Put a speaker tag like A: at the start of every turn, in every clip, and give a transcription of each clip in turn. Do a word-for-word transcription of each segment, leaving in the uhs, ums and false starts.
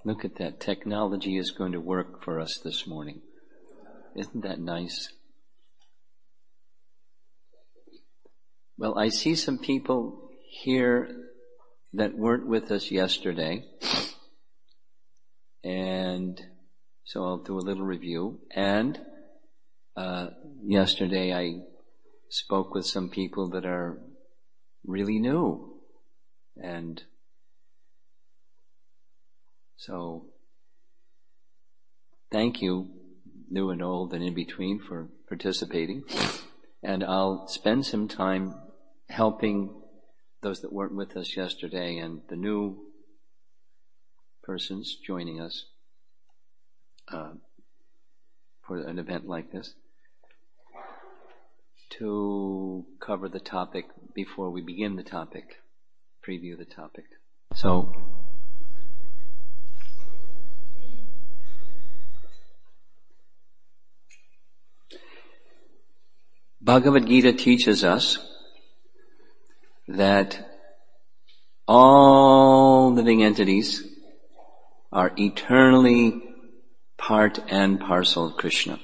A: Look at that. Technology is going to work for us this morning. Isn't that nice? Well, I see some people here that weren't with us yesterday. And so I'll do a little review. And uh, yesterday I spoke with some people that are really new. And so thank you, new and old and in between, for participating. And I'll spend some time helping those that weren't with us yesterday and the new persons joining us uh, for an event like this to cover the topic before we begin the topic, preview the topic. So, Bhagavad Gita teaches us that all living entities are eternally part and parcel of Krishna.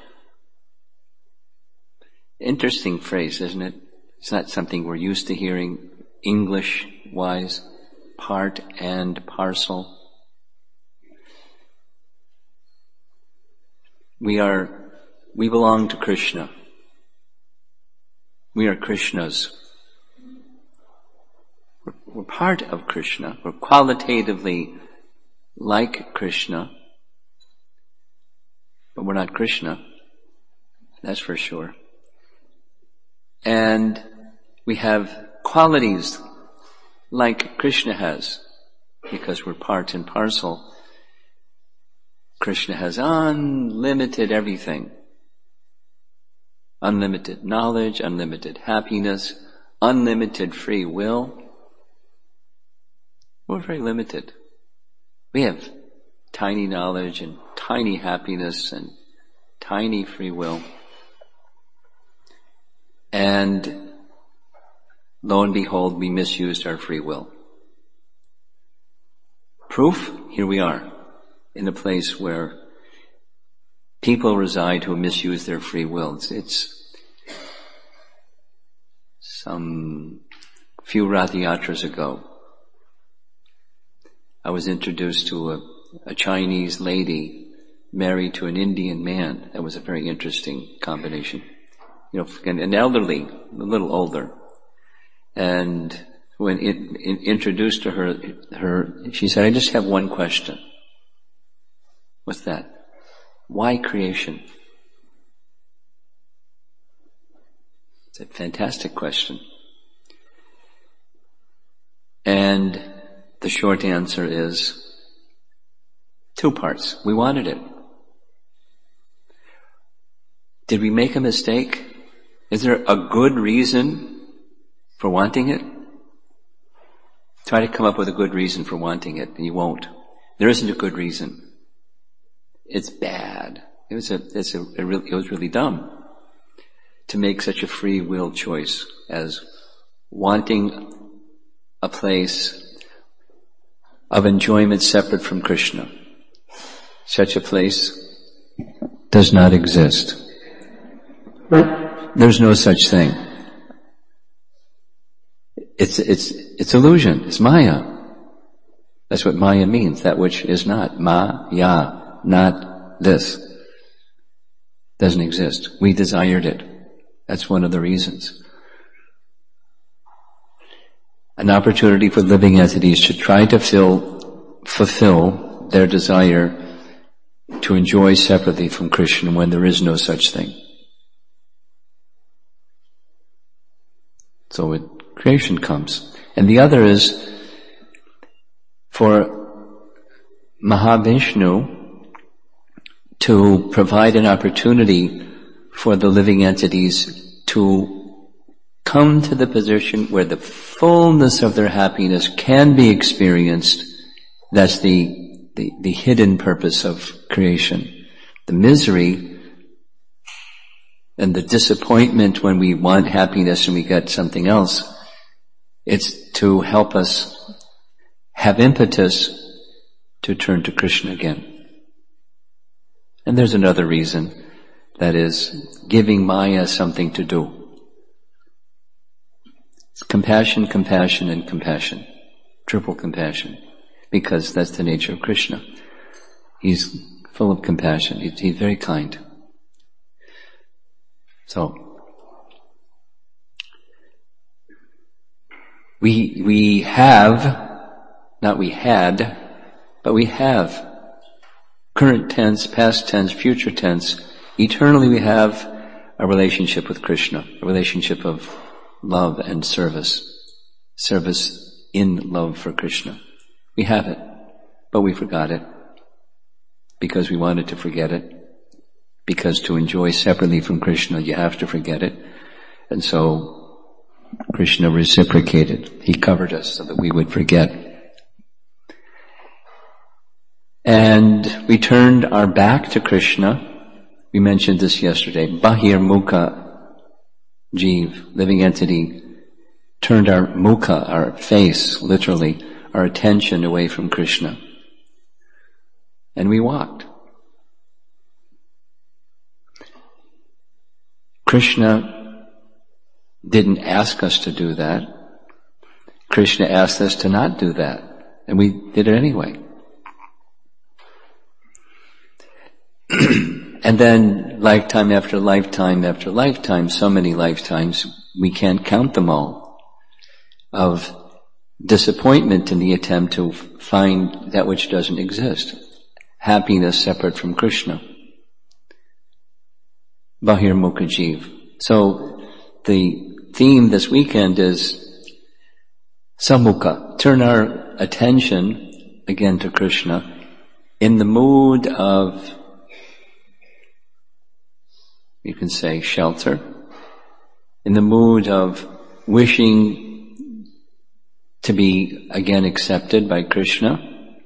A: Interesting phrase, isn't it? It's not something we're used to hearing English-wise. Part and parcel. We are, we belong to Krishna. We are Krishna's. We're, we're part of Krishna. We're qualitatively like Krishna. But we're not Krishna. That's for sure. And we have qualities like Krishna has, because we're part and parcel. Krishna has unlimited everything. Unlimited knowledge, unlimited happiness, unlimited free will. We're very limited. We have tiny knowledge and tiny happiness and tiny free will. And lo and behold, we misused our free will. Proof? Here we are, in a place where people reside who misuse their free will. It's, it's some few Rath Yatras ago, I was introduced to a, a Chinese lady married to an Indian man. That was a very interesting combination. You know, an elderly, a little older. And when it, it introduced to her, her, she said, I just have one question. What's that? Why creation? It's a fantastic question. And the short answer is two parts. We wanted it. Did we make a mistake? Is there a good reason for wanting it? Try to come up with a good reason for wanting it, and you won't. There isn't a good reason. It's bad. It was a, it's a, it, really, it was really dumb to make such a free will choice as wanting a place of enjoyment separate from Krishna. Such a place does not exist. There's no such thing. It's, it's, it's illusion. It's Maya. That's what Maya means. That which is not. Ma-ya. Not this. Doesn't exist. We desired it. That's one of the reasons. An opportunity for living entities to try to fill, fulfill their desire to enjoy separately from Krishna when there is no such thing. So it, creation comes. And the other is for Mahavishnu to provide an opportunity for the living entities to come to the position where the fullness of their happiness can be experienced. That's the, the, the hidden purpose of creation. The misery and the disappointment when we want happiness and we get something else, it's to help us have impetus to turn to Krishna again. And there's another reason, that is, giving Maya something to do. It's compassion, compassion, and compassion. Triple compassion. Because that's the nature of Krishna. He's full of compassion. He's very kind. So, we, we have, not we had, but we have current tense, past tense, future tense. Eternally we have a relationship with Krishna, a relationship of love and service. Service in love for Krishna. We have it, but we forgot it because we wanted to forget it. Because to enjoy separately from Krishna, you have to forget it. And so Krishna reciprocated. He covered us so that we would forget. And we turned our back to Krishna. We mentioned this yesterday. Bahir Mukha Jeev, living entity, turned our mukha, our face, literally, our attention away from Krishna. And we walked. Krishna didn't ask us to do that. Krishna asked us to not do that. And we did it anyway. And then lifetime after lifetime after lifetime, so many lifetimes, we can't count them all, of disappointment in the attempt to find that which doesn't exist. Happiness separate from Krishna. Bahir Mukha Jeev. So the theme this weekend is Samukha. Turn our attention again to Krishna in the mood of, you can say, shelter, in the mood of wishing to be again accepted by Krishna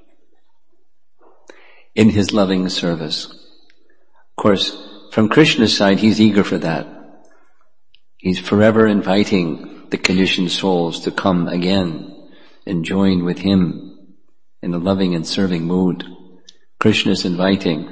A: in his loving service. Of course, from Krishna's side, he's eager for that. He's forever inviting the conditioned souls to come again and join with him in a loving and serving mood. Krishna's inviting.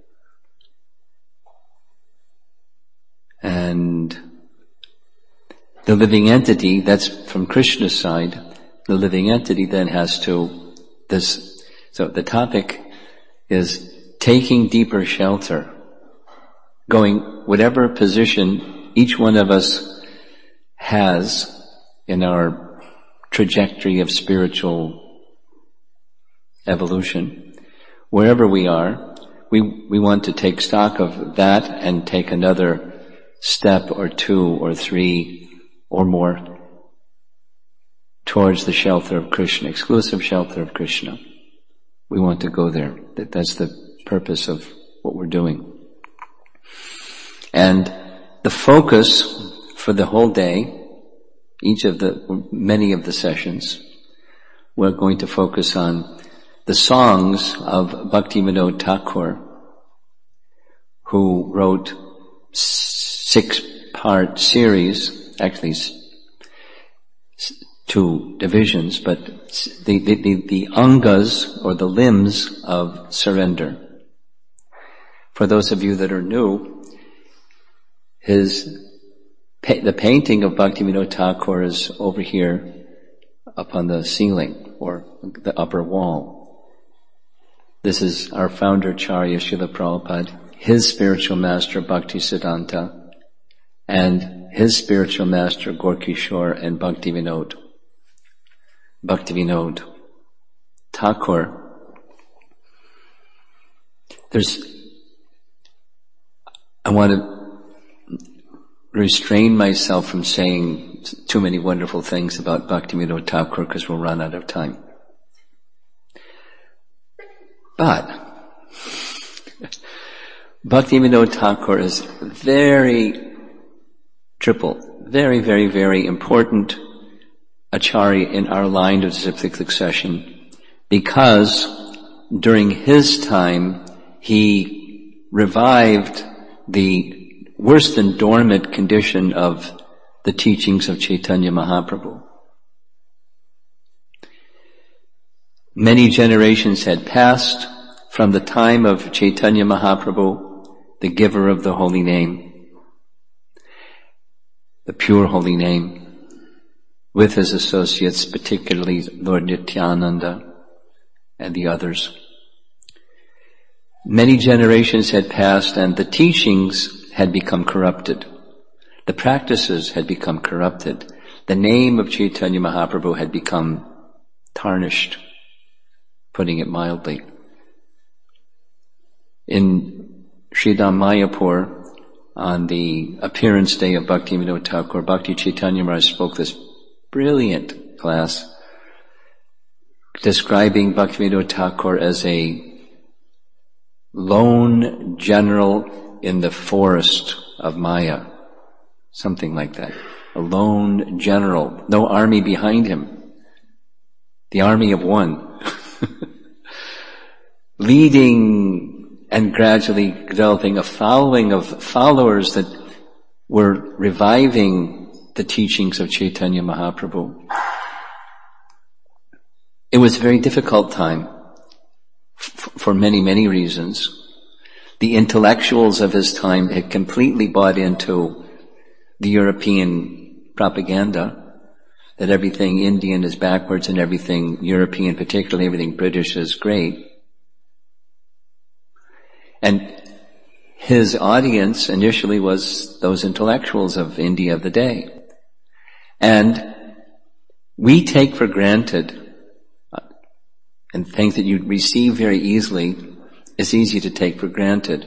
A: And the living entity, that's from Krishna's side, the living entity then has to, this, so the topic is taking deeper shelter, going whatever position each one of us has in our trajectory of spiritual evolution, wherever we are, we, we want to take stock of that and take another step or two or three or more towards the shelter of Krishna, exclusive shelter of Krishna. We want to go there. That, that's the purpose of what we're doing. And the focus for the whole day, each of the, many of the sessions, we're going to focus on the songs of Bhaktivinoda Thakur, who wrote six-part series, actually two divisions, but the, the, the, the angas, or the limbs of surrender. For those of you that are new, his, the painting of Bhaktivinoda Thakur is over here up on the ceiling, or the upper wall. This is our founder, Acharya Srila Prabhupada, his spiritual master, Bhaktisiddhanta, and his spiritual master, Gaur-Kishore and Bhaktivinoda. Bhaktivinoda Thakur. There's, I want to restrain myself from saying too many wonderful things about Bhaktivinoda Thakur because we'll run out of time. But Bhaktivinoda Thakur is very triple, very, very, very important Acharya in our line of cyclic succession, because during his time he revived the worse than dormant condition of the teachings of Chaitanya Mahaprabhu. Many generations had passed from the time of Chaitanya Mahaprabhu, the giver of the holy name, the pure holy name, with his associates, particularly Lord Nityananda and the others. Many generations had passed and the teachings had become corrupted. The practices had become corrupted. The name of Chaitanya Mahaprabhu had become tarnished, putting it mildly. In Sridham Mayapur, on the appearance day of Bhaktivinoda Thakur, Bhakti Chaitanya Maharaj spoke this brilliant class describing Bhaktivinoda Thakur as a lone general in the forest of Maya. Something like that. A lone general. No army behind him. The army of one. Leading and gradually developing a following of followers that were reviving the teachings of Chaitanya Mahaprabhu. It was a very difficult time f- for many, many reasons. The intellectuals of his time had completely bought into the European propaganda that everything Indian is backwards and everything European, particularly everything British, is great. And his audience initially was those intellectuals of India of the day. And we take for granted, and things that you receive very easily, it's easy to take for granted.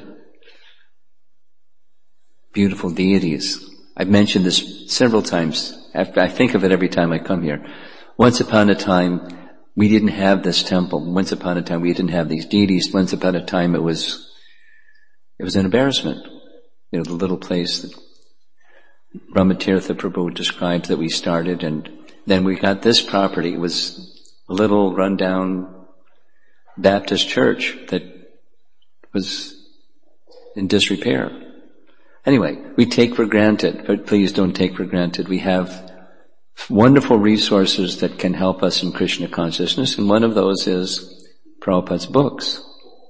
A: Beautiful deities. I've mentioned this several times. I think of it every time I come here. Once upon a time, we didn't have this temple. Once upon a time, we didn't have these deities. Once upon a time, it was, it was an embarrassment. You know, the little place that Brahmatirtha Prabhu described that we started, and then we got this property. It was a little rundown Baptist church that was in disrepair. Anyway, we take for granted, but please don't take for granted. We have wonderful resources that can help us in Krishna consciousness, and one of those is Prabhupada's books.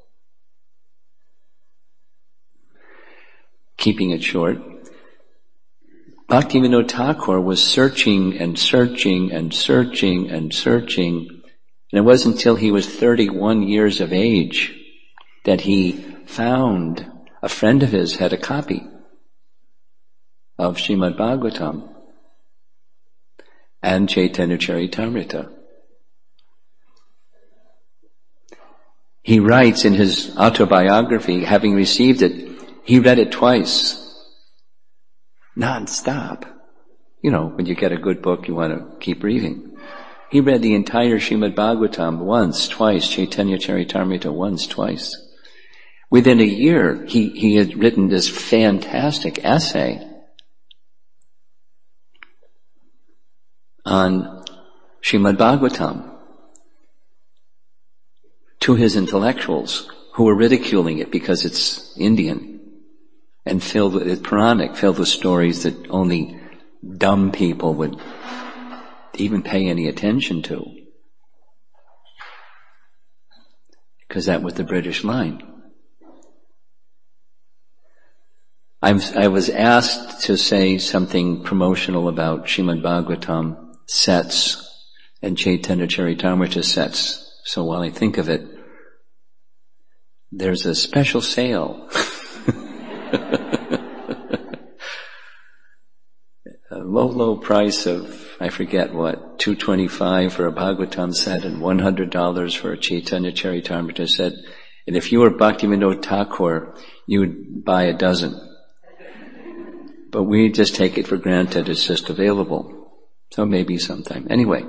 A: Keeping it short, Bhaktivinoda Thakur was searching and searching and searching and searching, and it wasn't until he was thirty-one years of age that he found a friend of his had a copy of Srimad Bhagavatam and Chaitanya Charitamrita. He writes in his autobiography, having received it, he read it twice, non-stop. You know, when you get a good book, you want to keep reading. He read the entire Srimad Bhagavatam once, twice, Chaitanya Charitamrita once, twice. Within a year, he, he had written this fantastic essay on Srimad Bhagavatam to his intellectuals who were ridiculing it because it's Indian and filled with, it's Puranic, filled with stories that only dumb people would even pay any attention to. Because that was the British line. I'm, I was asked to say something promotional about Srimad Bhagavatam sets and Chaitanya Charitamrita sets. So while I think of it, there's a special sale. A low, low price of, I forget what, two hundred twenty-five dollars for a Bhagavatam set and one hundred dollars for a Chaitanya Charitamrita set. And if you were Bhaktivinoda Thakur, you would buy a dozen. But we just take it for granted it's just available. So maybe sometime. Anyway.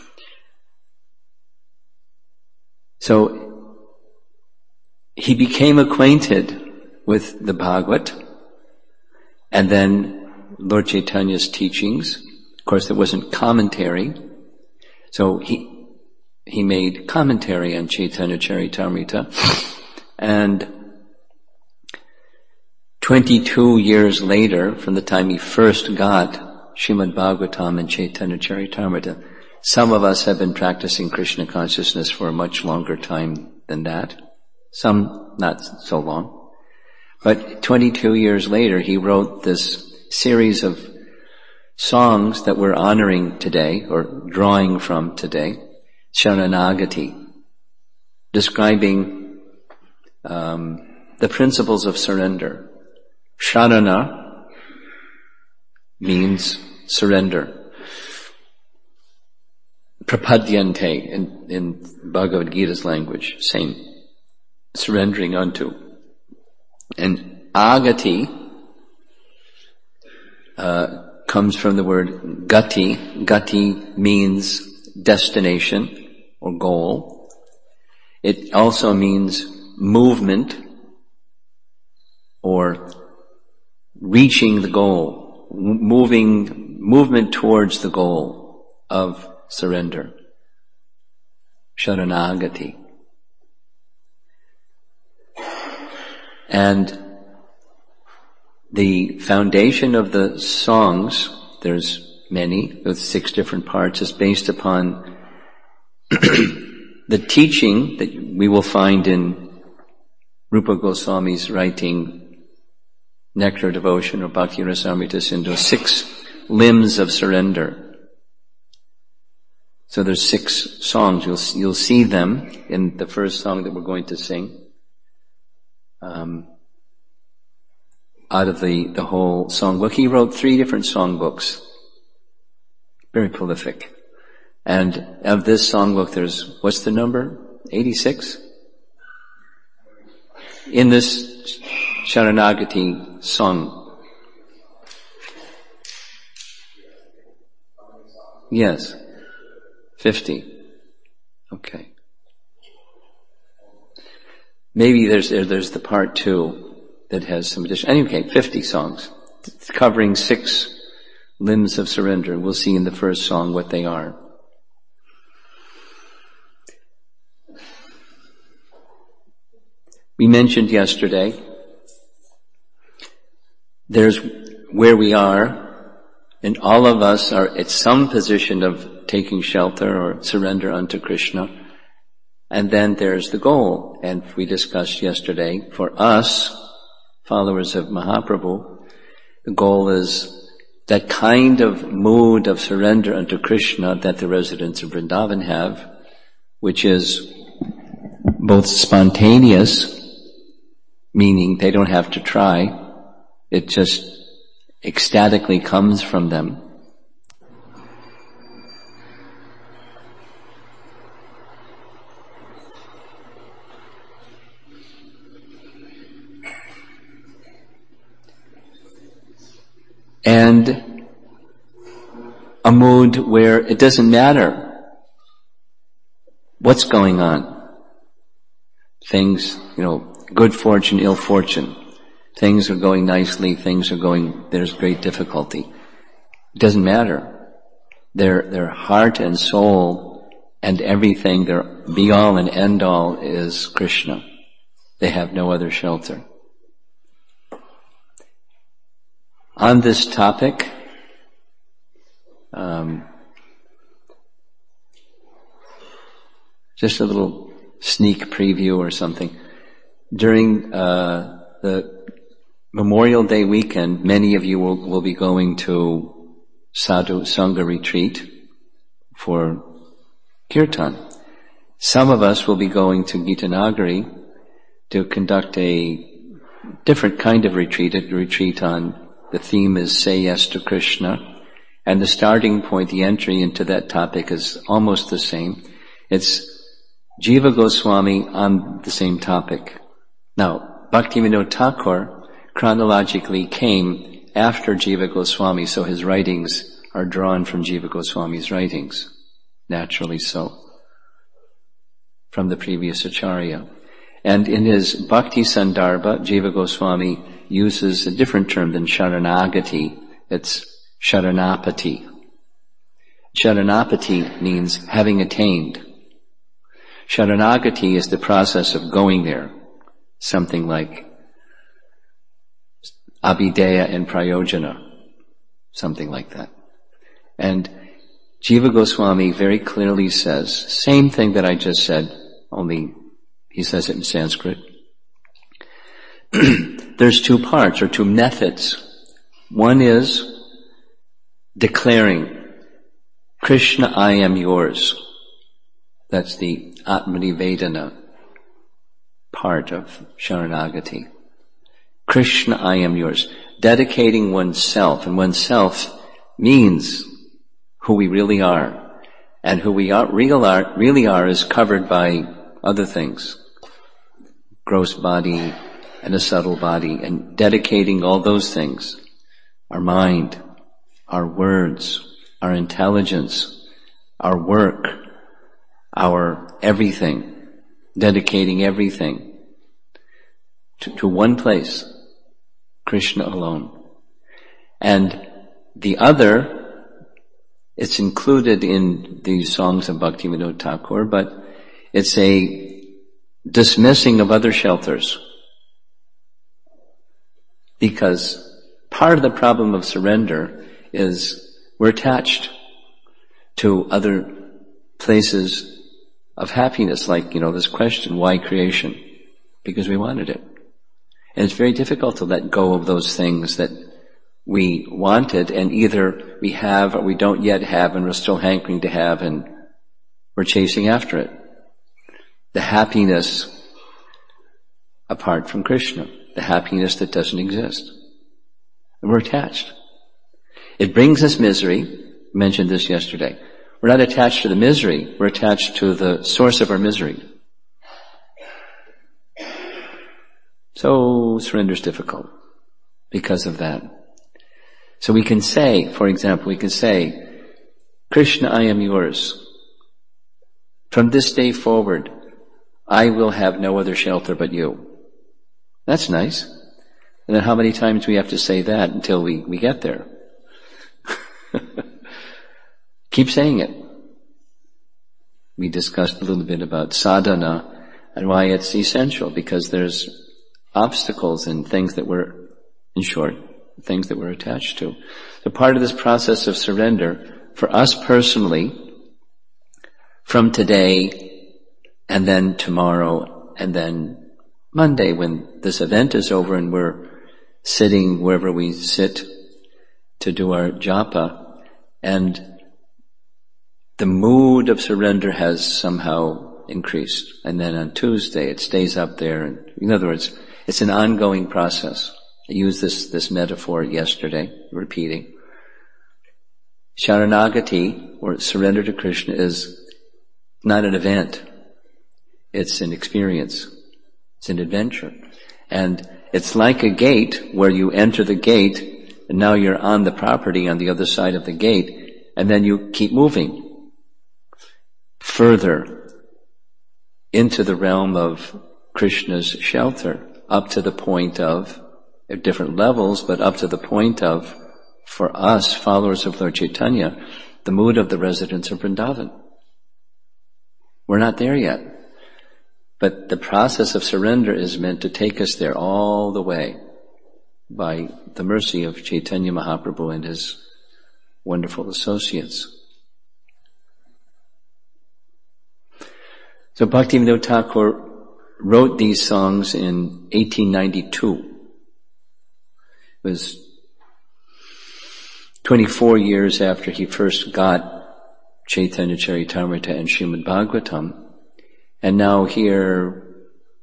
A: So, he became acquainted with the Bhagavad, and then Lord Chaitanya's teachings. Of course, there wasn't commentary. So he, he made commentary on Chaitanya Charitamrita, and twenty-two years later, from the time he first got Srimad Bhagavatam and Chaitanya Charitamrita, Some of us have been practicing Krishna consciousness for a much longer time than that. Some not so long. But twenty-two years later, he wrote this series of songs that we're honoring today, or drawing from today, Sharanagati, describing um, the principles of surrender. Sharana means surrender. Prapadyante in, in Bhagavad Gita's language, same, surrendering unto. And agati uh, comes from the word gati. Gati means destination or goal. It also means movement or reaching the goal, moving, movement towards the goal of surrender. Sharanagati. And the foundation of the songs, there's many, with six different parts, is based upon the teaching that we will find in Rupa Goswami's writing Nectar Devotion or Bhakti Rasamrita Sindhu, six limbs of surrender. So there's six songs. You'll, you'll see them in the first song that we're going to sing. Um, out of the, the whole songbook. He wrote three different songbooks. Very prolific. And of this songbook there's, what's the number? eighty-six? In this Sharanagati song. Yes. fifty. Okay. Maybe there's, there's the part two that has some addition. Anyway, fifty songs, covering six limbs of surrender. We'll see in the first song what they are. We mentioned yesterday, there's where we are, and all of us are at some position of taking shelter or surrender unto Krishna. And then there's the goal. And we discussed yesterday, for us, followers of Mahaprabhu, the goal is that kind of mood of surrender unto Krishna that the residents of Vrindavan have, which is both spontaneous, meaning they don't have to try, it just ecstatically comes from them. And a mood where it doesn't matter what's going on. Things, you know, good fortune, ill fortune. Things are going nicely, things are going, there's great difficulty. It doesn't matter. Their, their heart and soul and everything, their be all and end all is Krishna. They have no other shelter. On this topic, um, just a little sneak preview or something. During uh, the Memorial Day weekend, many of you will, will be going to Sadhu Sangha retreat for Kirtan. Some of us will be going to Gitanagari to conduct a different kind of retreat, a retreat on the theme is Say Yes to Krishna, and the starting point, the entry into that topic is almost the same. It's Jiva Goswami on the same topic. Now, Bhaktivinoda Thakur chronologically came after Jiva Goswami, so his writings are drawn from Jiva Goswami's writings, naturally so, from the previous Acharya. And in his Bhakti Sandarbha, Jiva Goswami uses a different term than Sharanagati. It's Sharanapati. Sharanapati means having attained. Sharanagati is the process of going there. Something like Abhideya and Prayojana. Something like that. And Jiva Goswami very clearly says, same thing that I just said, only he says it in Sanskrit. There's two parts, or two methods. One is declaring, Krishna, I am yours. That's the Atmanivedana part of Sharanagati. Krishna, I am yours. Dedicating oneself, and oneself means who we really are. And who we are, real are, really are is covered by other things. Gross body and a subtle body, and dedicating all those things. Our mind, our words, our intelligence, our work, our everything, dedicating everything to, to one place, Krishna alone. And the other, it's included in the songs of Bhaktivinoda Thakur, but it's a dismissing of other shelters. Because part of the problem of surrender is we're attached to other places of happiness, like, you know, this question, why creation? Because we wanted it. And it's very difficult to let go of those things that we wanted, and either we have or we don't yet have, and we're still hankering to have, and we're chasing after it. The happiness apart from Krishna, the happiness that doesn't exist. And we're attached. It brings us misery. I mentioned this yesterday. We're not attached to the misery, we're attached to the source of our misery. So surrender is difficult because of that. So we can say, for example, we can say, Krishna, I am yours. From this day forward, I will have no other shelter but you. That's nice. And then how many times do we have to say that until we, we get there? Keep saying it. We discussed a little bit about sadhana and why it's essential, because there's obstacles and things that we're, in short, things that we're attached to. So part of this process of surrender, for us personally, from today and then tomorrow and then Monday, when this event is over and we're sitting wherever we sit to do our japa, and the mood of surrender has somehow increased. And then on Tuesday it stays up there. And in other words, it's an ongoing process. I used this, this metaphor yesterday, repeating. Sharanagati, or surrender to Krishna, is not an event. It's an experience. It's an adventure. And it's like a gate where you enter the gate and now you're on the property on the other side of the gate, and then you keep moving further into the realm of Krishna's shelter, up to the point of, at different levels, but up to the point of, for us, followers of Lord Chaitanya, the mood of the residents of Vrindavan. We're not there yet. But the process of surrender is meant to take us there all the way by the mercy of Chaitanya Mahaprabhu and his wonderful associates. So Bhaktivinoda Thakur wrote these songs in eighteen ninety-two. It was twenty-four years after he first got Chaitanya Charitamrita and Srimad Bhagavatam. And now here,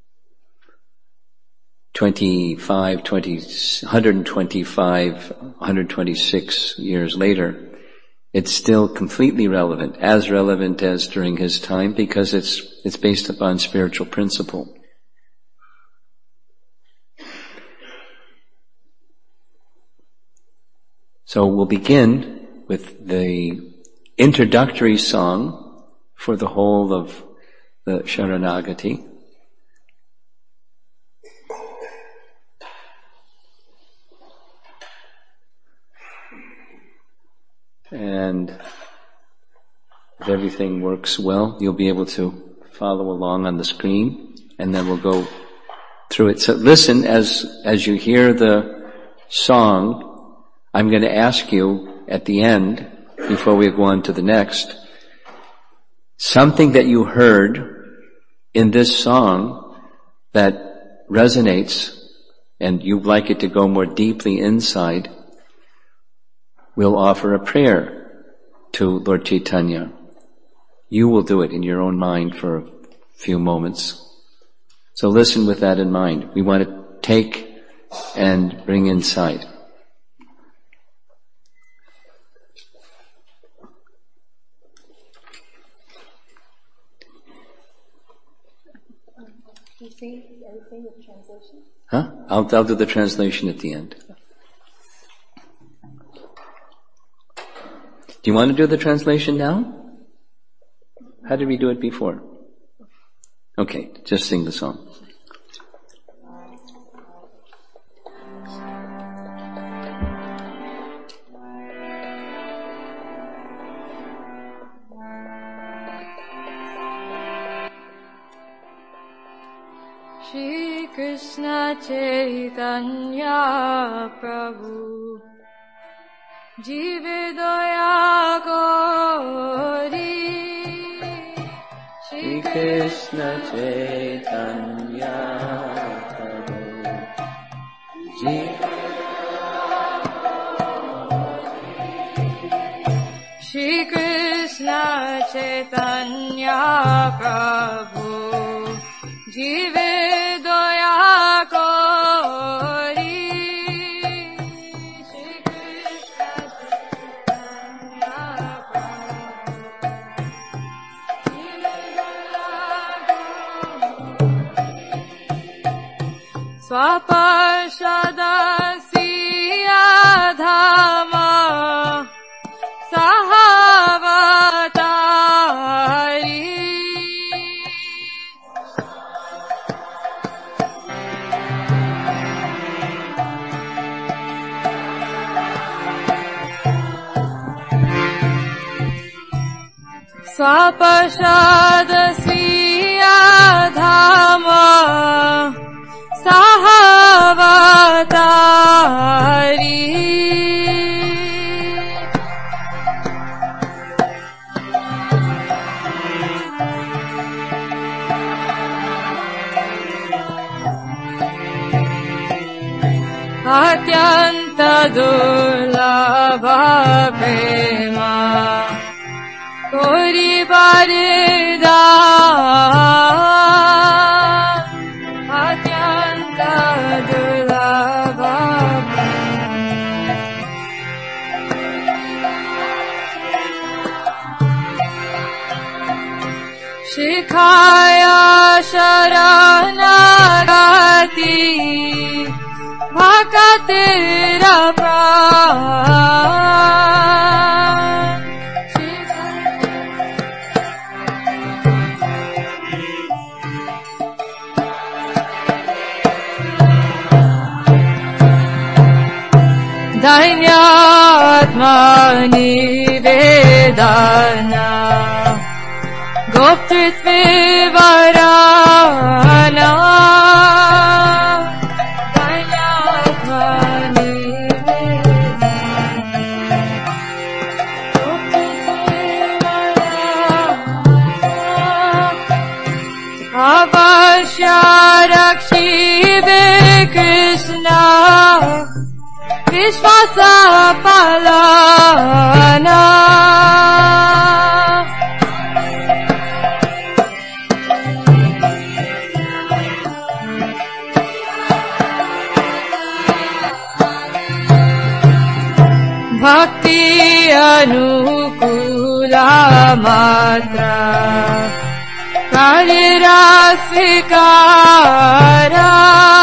A: twenty-five, twenty, one hundred twenty-five, one hundred twenty-six years later, it's still completely relevant, as relevant as during his time, because it's, it's based upon spiritual principle. So we'll begin with the introductory song for the whole of the Sharanagati. And if everything works well, you'll be able to follow along on the screen, and then we'll go through it. So listen as, as you hear the song. I'm going to ask you at the end before we go on to the next. Something that you heard in this song that resonates and you'd like it to go more deeply inside, we'll offer a prayer to Lord Chaitanya. You will do it in your own mind for a few moments. So listen with that in mind. We want to take and bring inside.
B: Can you say anything with translation?
A: Huh? I'll, I'll do the translation at the end. Do you want to do the translation now? How did we do it before? Okay, just sing the song.
C: Shri Krishna Chaitanya Prabhu Jive Daya Gauri
A: Shri Krishna Chaitanya Prabhu Jive
C: Shri Krishna Chaitanya Prabhu Jive Daya Gauri Shri Krishna Chaitanya Prabhu Jive Daya Gauri Swapashada Siya Dhama Sahavatari Swapashadasiya Dhama Sahavatari Atyanta Durlabha Prema Kori Parida Atyanta Durlabha Shikhaya Sharanagati Bhakatira Pran Dainyatmani Vedana Goptritvivarana Dainyatmani Vedana Avashya Rakshive Krishna Vishvasa Palana Bhakti Anukula Matra Kalirasvikara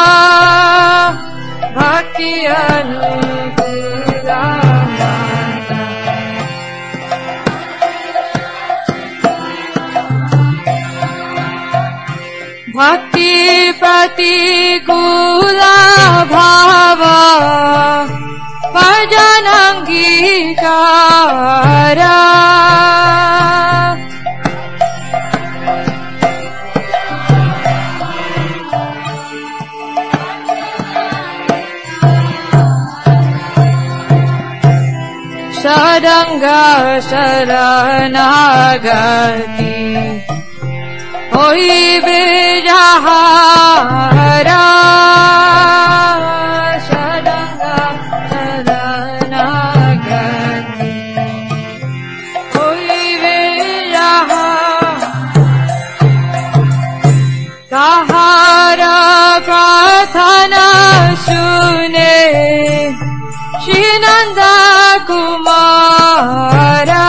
C: Bhakti Anukula Matra Bhakti Pratikula Bhava Pajanangikara Shadang Saranga Sharanagati Hoibe Jahara Saranga Sharanagati Hoibe Jahara Tahara Prathana Shune Shinanda Kumara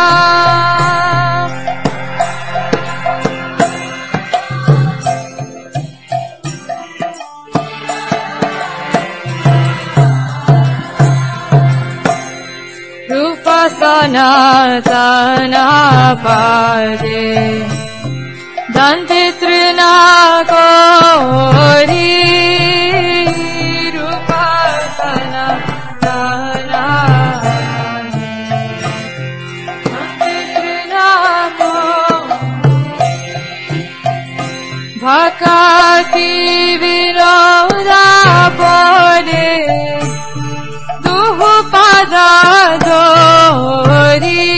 C: Rupa Sanatana Pade Dante Trina Kori Rupa Sanatana Dante Trina Kori Bhakati Vinoda Pode Duhu Pada Dori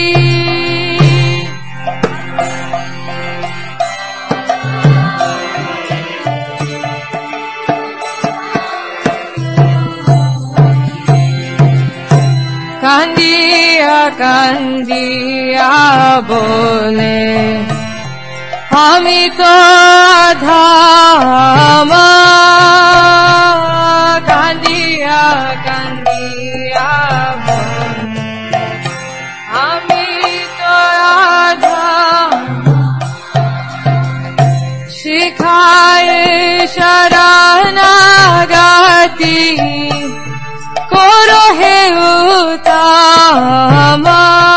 C: Kandiya kandiya bole Hami to adhama Kandiya kandiya bole Hami to adhama Shikhaye sharanagati Koro he utama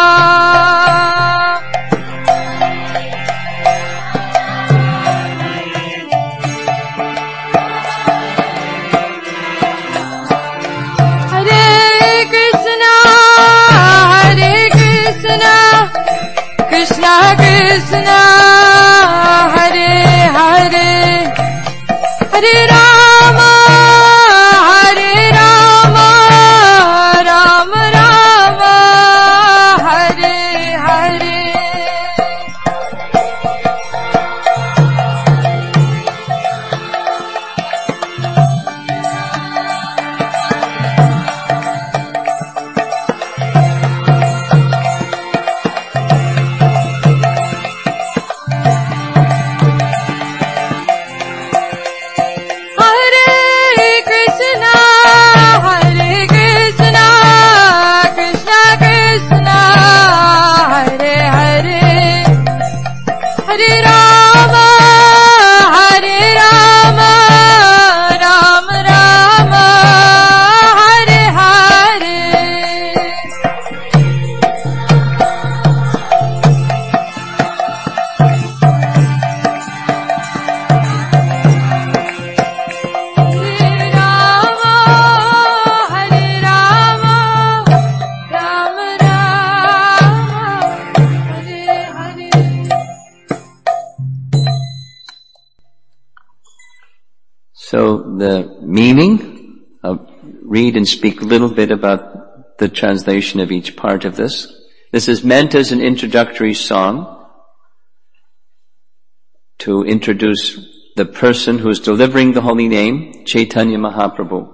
C: Hare Krishna Hare Krishna Krishna Krishna Hare Hare Hare Rama Hare Rama Rama Rama Hare Hare
A: Meaning, I'll read and speak a little bit about the translation of each part of this. This is meant as an introductory song to introduce the person who is delivering the holy name, Chaitanya Mahaprabhu.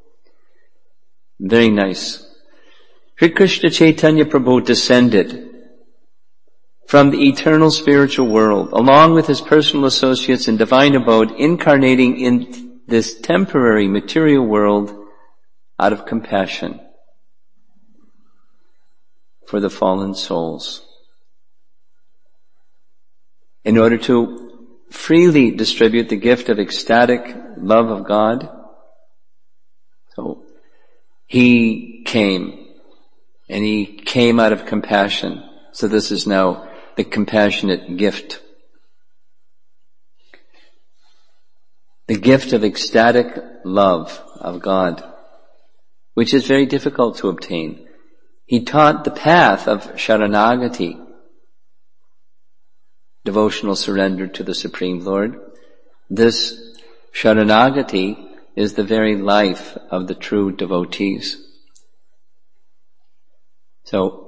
A: Very nice. Sri Krishna Chaitanya Prabhu descended from the eternal spiritual world, along with his personal associates in divine abode, incarnating in this temporary material world out of compassion for the fallen souls, in order to freely distribute the gift of ecstatic love of God. So he came, and he came out of compassion. So this is now the compassionate gift. The gift of ecstatic love of God, which is very difficult to obtain. He taught the path of Sharanagati, devotional surrender to the Supreme Lord. This Sharanagati is the very life of the true devotees. So,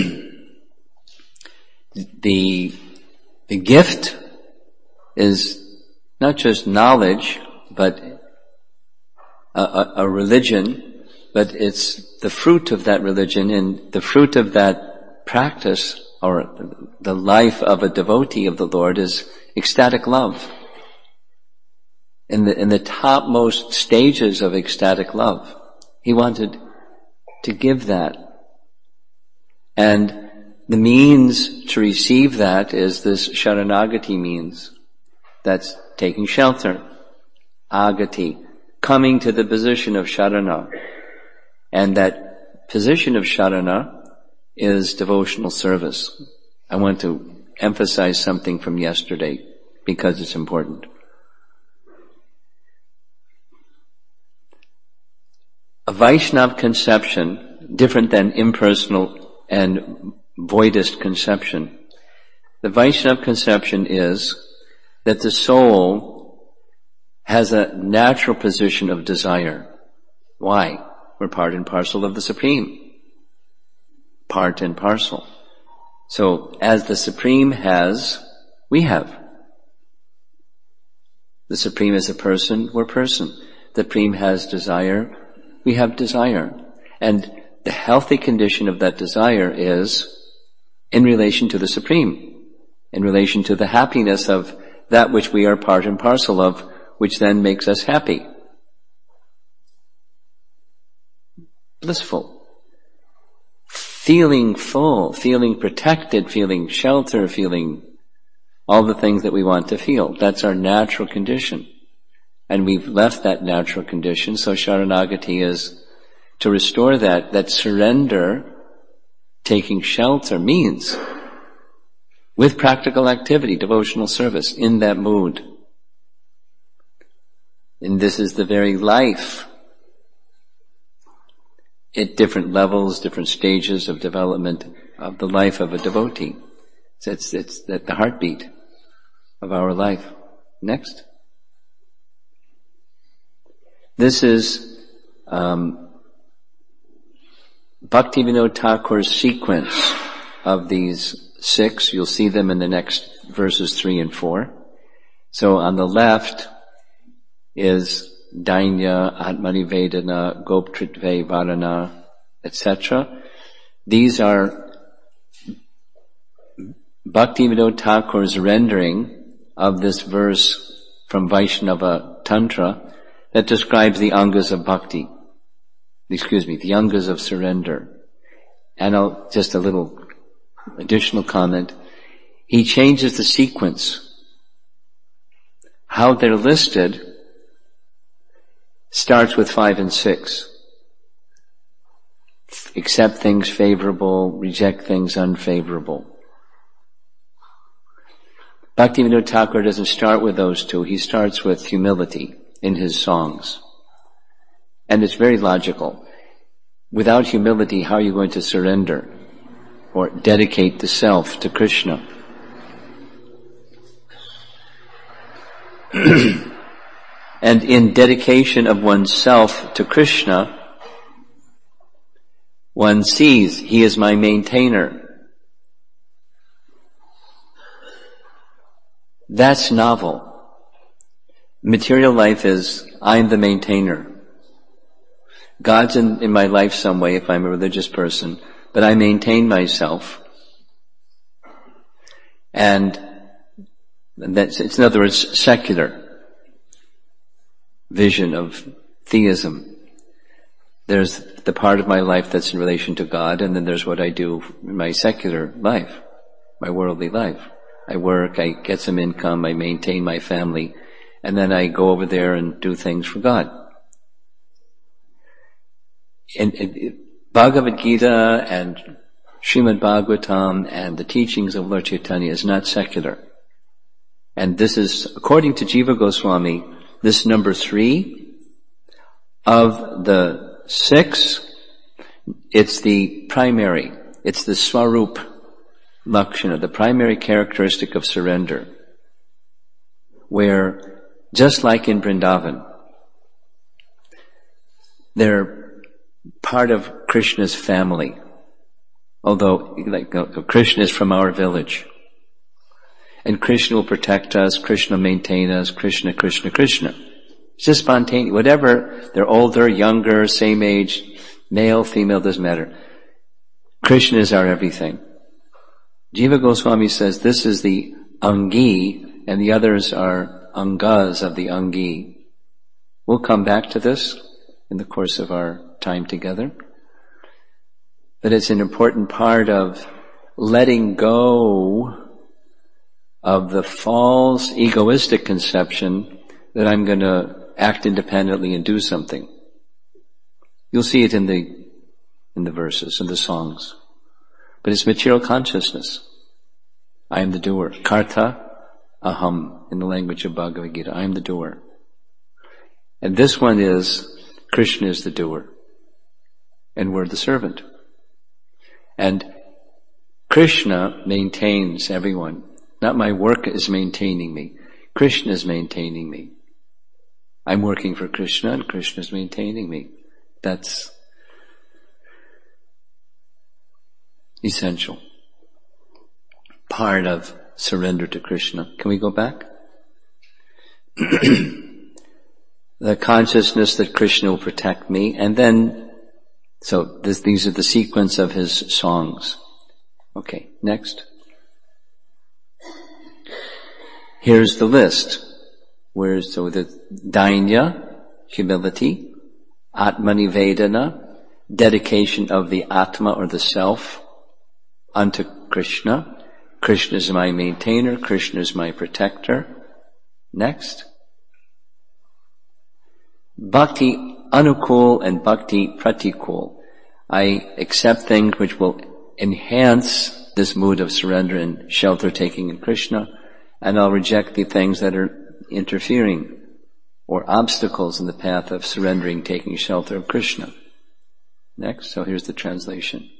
A: the, the gift is not just knowledge, but a, a, a religion, but it's the fruit of that religion, and the fruit of that practice, or the life of a devotee of the Lord, is ecstatic love. In the, in the topmost stages of ecstatic love, he wanted to give that. And the means to receive that is this Sharanagati means. That's taking shelter. Agati. Coming to the position of Sharana. And that position of Sharana is devotional service. I want to emphasize something from yesterday because it's important. A Vaishnava conception, different than impersonal and voidist conception. The Vaishnava conception is that the soul has a natural position of desire. Why? We're part and parcel of the Supreme. Part and parcel. So, as the Supreme has, we have. The Supreme is a person, we're person. The Supreme has desire, we have desire. And the healthy condition of that desire is in relation to the Supreme, in relation to the happiness of that which we are part and parcel of, which then makes us happy. Blissful. Feeling full, feeling protected, feeling shelter, feeling all the things that we want to feel. That's our natural condition. And we've left that natural condition, so Sharanagati is to restore that. That surrender, taking shelter, means with practical activity, devotional service, in that mood. And this is the very life, at different levels, different stages of development of the life of a devotee. It's, it's, it's the heartbeat of our life. Next. This is um, Bhaktivinoda Thakur's sequence of these six. You'll see them in the next verses three and four. So on the left is Dainya, Atmanivedana, Goptritve, Varana, et cetera. These are Bhaktivinoda Thakur's rendering of this verse from Vaishnava Tantra that describes the angas of bhakti. Excuse me, the angas of surrender. And I'll, just a little additional comment. He changes the sequence. How they're listed starts with five and six. Accept things favorable, reject things unfavorable. Bhaktivinoda Thakur doesn't start with those two. He starts with humility in his songs. And it's very logical. Without humility, how are you going to surrender or dedicate the self to Krishna? And in dedication of oneself to Krishna, one sees, he is my maintainer. That's novel. Material life is, I'm the maintainer. God's in, in my life some way if I'm a religious person, but I maintain myself. And that's, it's in other words, secular vision of theism. There's the part of my life that's in relation to God, and then there's what I do in my secular life, my worldly life. I work, I get some income, I maintain my family, and then I go over there and do things for God. In, in Bhagavad Gita and Srimad Bhagavatam and the teachings of Lord Chaitanya is not secular. And this is, according to Jiva Goswami, this number three of the six, it's the primary, it's the Swarup Lakshana, the primary characteristic of surrender, where, just like in Vrindavan, they're part of Krishna's family. Although, like, Krishna is from our village. And Krishna will protect us, Krishna will maintain us, Krishna, Krishna, Krishna. It's just spontaneous. Whatever, they're older, younger, same age, male, female, doesn't matter. Krishna is our everything. Jiva Goswami says this is the Angi, and the others are Angas of the Angi. We'll come back to this in the course of our time together. But it's an important part of letting go of the false egoistic conception that I'm going to act independently and do something. You'll see it in the in the verses, in the songs. But it's material consciousness. I am the doer. Karta aham, in the language of Bhagavad Gita. I am the doer. And this one is, Krishna is the doer. And we're the servant. And Krishna maintains everyone. Not my work is maintaining me. Krishna is maintaining me. I'm working for Krishna and Krishna is maintaining me. That's essential. Part of surrender to Krishna. Can we go back? The consciousness that Krishna will protect me, and then, so this, these are the sequence of his songs. Okay, next. Here's the list. Where's, so the Dainya, humility, Atmanivedana, dedication of the Atma or the self unto Krishna. Krishna is my maintainer, Krishna is my protector. Next. Bhakti anukul and bhakti pratikul. I accept things which will enhance this mood of surrender and shelter taking in Krishna, and I'll reject the things that are interfering or obstacles in the path of surrendering, taking shelter of Krishna. Next, so here's the translation.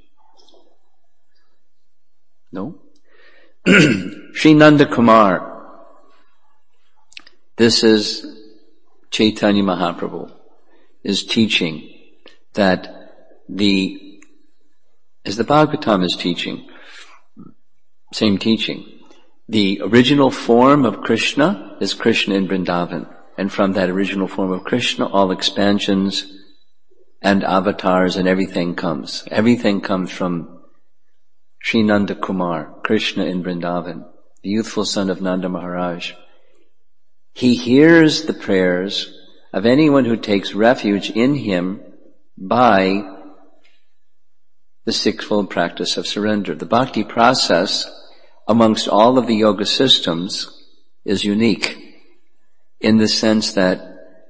A: No? Sri Nanda Kumar. This is Chaitanya Mahaprabhu is teaching that the, as the Bhagavatam is teaching, same teaching, the original form of Krishna is Krishna in Vrindavan. And from that original form of Krishna, all expansions and avatars and everything comes. Everything comes from Sri Nanda Kumar, Krishna in Vrindavan, the youthful son of Nanda Maharaj. He hears the prayers of anyone who takes refuge in him by the sixfold practice of surrender. The bhakti process amongst all of the yoga systems is unique in the sense that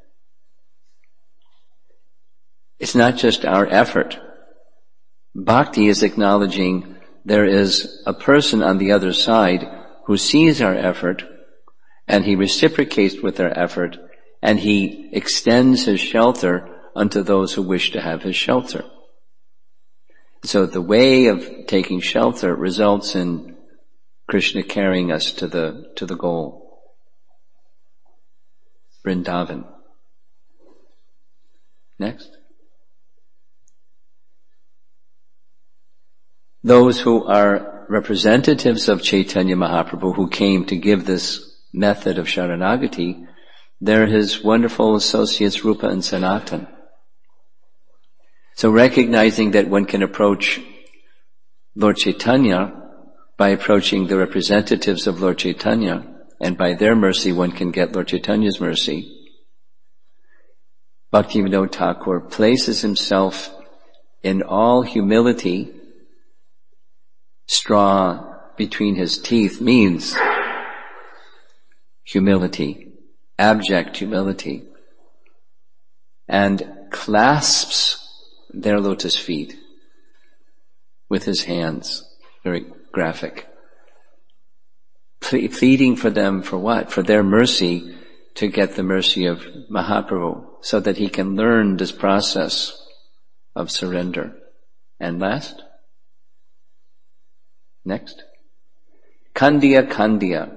A: it's not just our effort. Bhakti is acknowledging there is a person on the other side who sees our effort and he reciprocates with our effort and he extends his shelter unto those who wish to have his shelter. So the way of taking shelter results in Krishna carrying us to the, to the goal. Vrindavan. Next. Those who are representatives of Chaitanya Mahaprabhu who came to give this method of Sharanagati, they're his wonderful associates Rupa and Sanatan. So recognizing that one can approach Lord Chaitanya by approaching the representatives of Lord Chaitanya, and by their mercy one can get Lord Chaitanya's mercy, Bhaktivinoda Thakur places himself in all humility. Straw between his teeth means humility, abject humility, and clasps their lotus feet with his hands, very graphic, Ple- pleading for them for what? For their mercy, to get the mercy of Mahaprabhu, so that he can learn this process of surrender. And last, next, Kandya Kandya.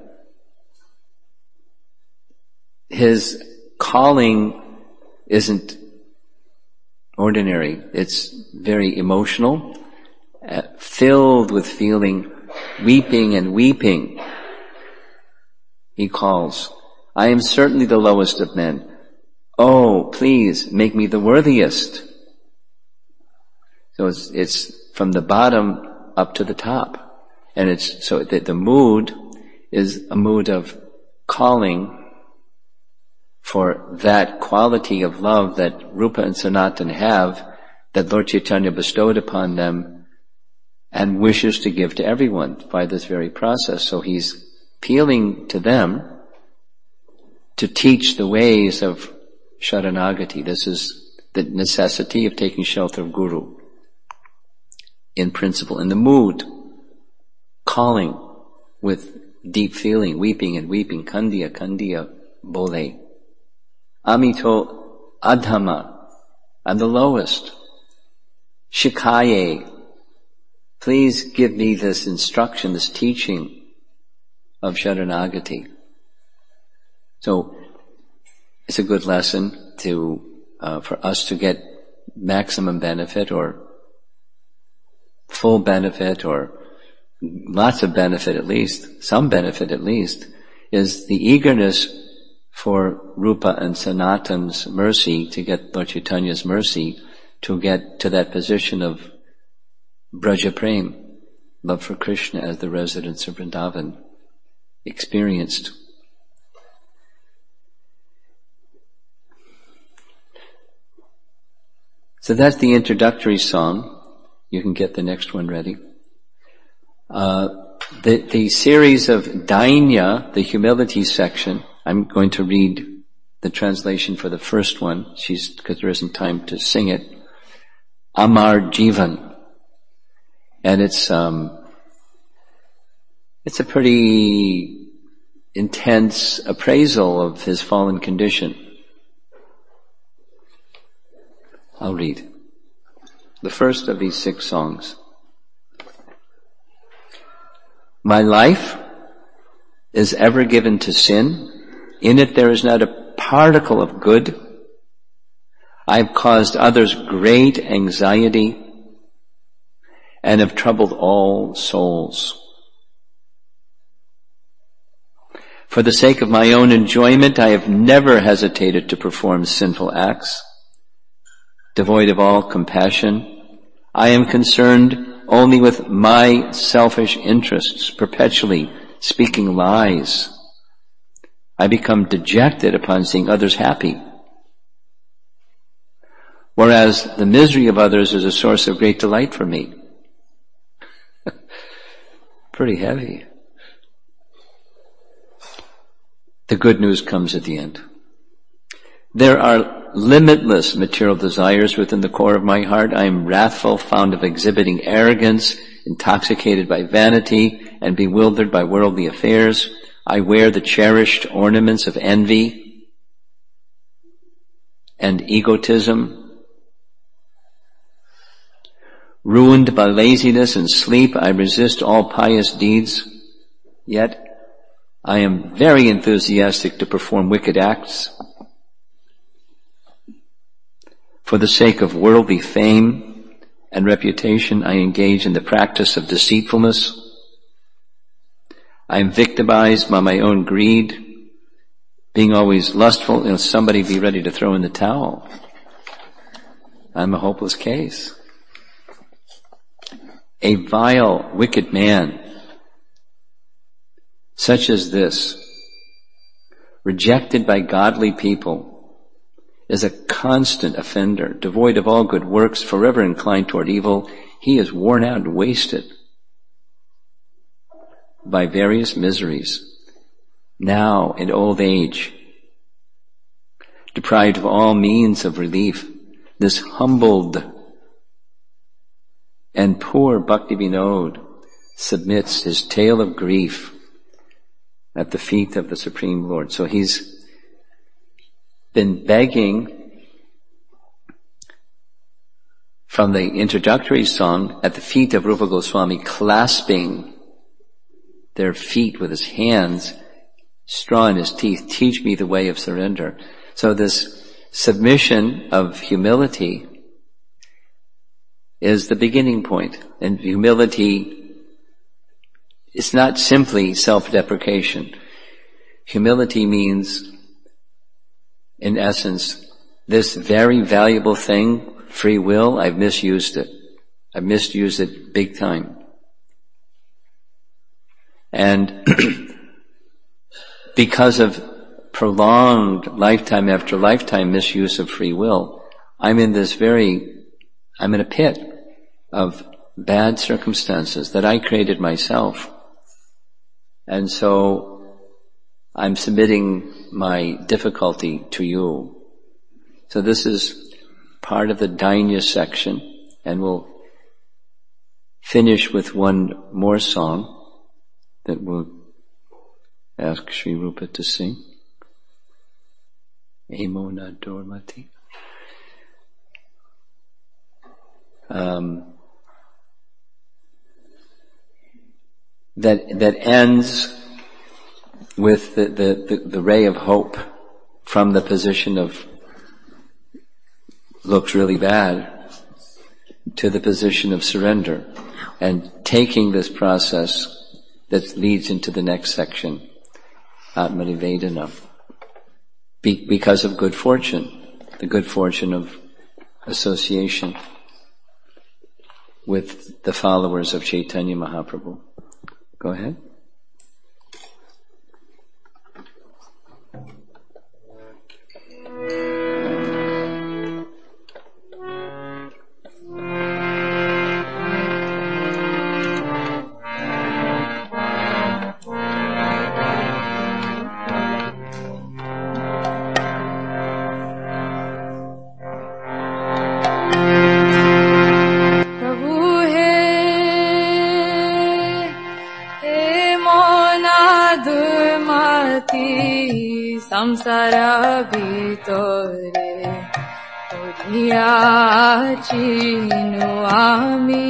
A: His calling isn't ordinary. It's very emotional uh, filled with feeling, weeping and weeping, he calls, I am certainly the lowest of men. Oh, please make me the worthiest. So it's, it's from the bottom up to the top. And it's, so the, the mood is a mood of calling for that quality of love that Rupa and Sanatan have, that Lord Chaitanya bestowed upon them and wishes to give to everyone by this very process. So he's appealing to them to teach the ways of Sharanagati. This is the necessity of taking shelter of Guru. In principle, in the mood, calling with deep feeling, weeping and weeping, Kandiya, Kandiya, Bole. Amito Adhama, I'm the lowest. Shikaye, please give me this instruction, this teaching of Sharanagati. So, it's a good lesson to, uh, for us to get maximum benefit or full benefit or lots of benefit at least, some benefit at least, is the eagerness for Rupa and Sanatan's mercy, to get Lord Chaitanya's mercy, to get to that position of Braja Prem, love for Krishna as the residents of Vrindavan experienced. So that's the introductory song. You can get the next one ready. Uh, the, the series of Dainya, the humility section, I'm going to read the translation for the first one, she's, because there isn't time to sing it. Amar Jivan. And it's, um, it's a pretty intense appraisal of his fallen condition. I'll read the first of these six songs. My life is ever given to sin. In it there is not a particle of good. I have caused others great anxiety and have troubled all souls. For the sake of my own enjoyment, I have never hesitated to perform sinful acts. Devoid of all compassion, I am concerned only with my selfish interests, perpetually speaking lies. I become dejected upon seeing others happy, whereas the misery of others is a source of great delight for me. Pretty heavy. The good news comes at the end. There are limitless material desires within the core of my heart. I am wrathful, fond of exhibiting arrogance, intoxicated by vanity, and bewildered by worldly affairs. I wear the cherished ornaments of envy and egotism. Ruined by laziness and sleep, I resist all pious deeds. Yet, I am very enthusiastic to perform wicked acts. For the sake of worldly fame and reputation, I engage in the practice of deceitfulness. I am victimized by my own greed, being always lustful, and somebody be ready to throw in the towel. I'm a hopeless case. A vile, wicked man, such as this, rejected by godly people, is a constant offender, devoid of all good works, forever inclined toward evil. He is worn out and wasted by various miseries, now in old age, deprived of all means of relief. This humbled and poor Bhakti Vinod submits his tale of grief at the feet of the Supreme Lord. So he's been begging from the introductory song at the feet of Rupa Goswami, clasping their feet with his hands, straw in his teeth, teach me the way of surrender. So this submission of humility is the beginning point. And humility is not simply self-deprecation. Humility means, in essence, this very valuable thing, free will, I've misused it. I've misused it big time. And because of prolonged lifetime after lifetime misuse of free will, I'm in this very, I'm in a pit of bad circumstances that I created myself. And so I'm submitting my difficulty to you. So this is part of the Dainya section, and we'll finish with one more song that we'll ask Sri Rupa to sing. Emo na dormati. Um, that that ends with the, the, the, the ray of hope from the position of looks really bad to the position of surrender, and taking this process that leads into the next section, Atma-nivedana, Be- because of good fortune, the good fortune of association with the followers of Chaitanya Mahaprabhu. Go ahead.
C: samsara bhitore podiachinu ami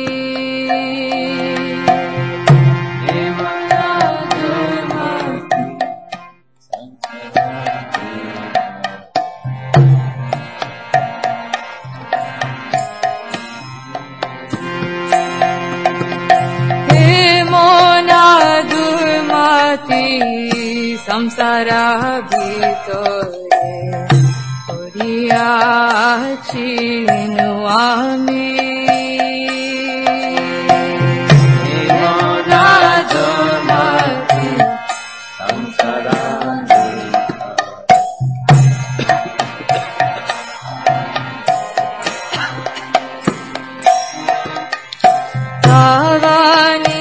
C: samsara bhitore podiachinu ami mona dormati samsara Tavani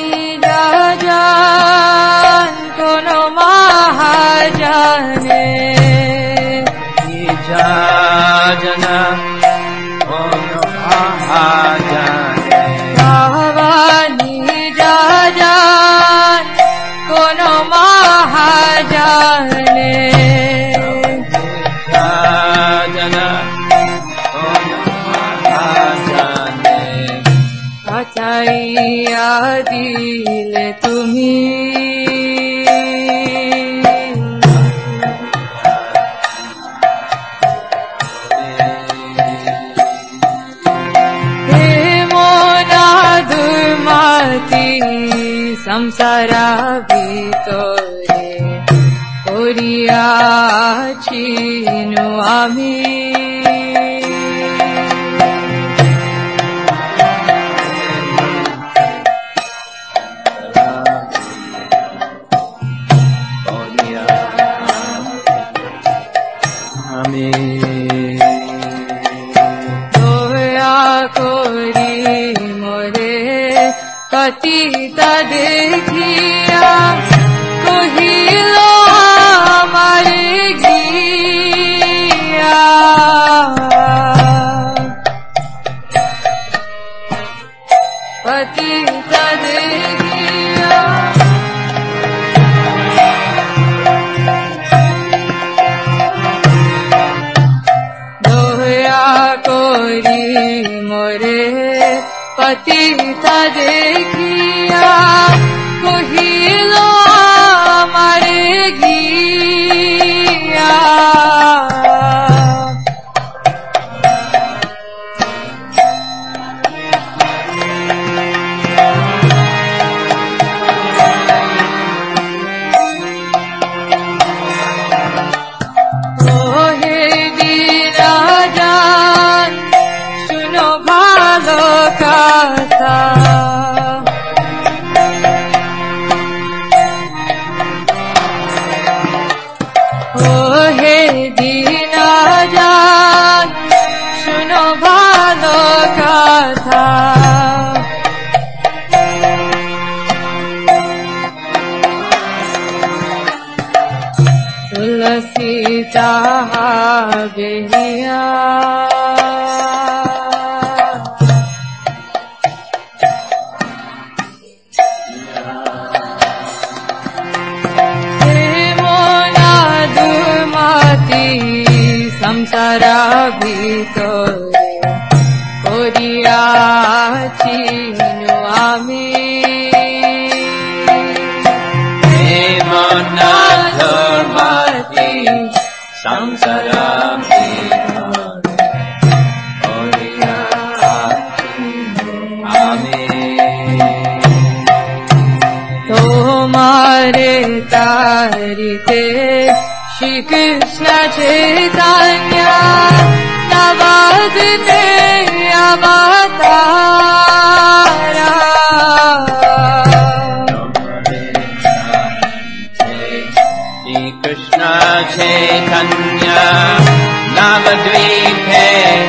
C: jajan kono mahajane jajana kono mahajane Tavani jajan kono mahajane jajana kono mahajane Ataiya dile tumi samsara bhitore podiachinu ami ami doya kori more patita dekhiya kohilo amare giya patita dekhiya doya kori more patita dekhiya kohilo amare giya गाथा ओ हे दीना जान सुनो भालो गाथा तुलसी चाहा बेनिया संसारा ভিতরে করিয়াছি আমি
A: মনাধর মাটি সংসারা ভিতরে করিয়াছি আমি
C: তোমারে তারিতে श्री कृष्ण चैतन्य नवद्वीपे अवतारा
A: श्री कृष्ण चैतन्य नवद्वीपे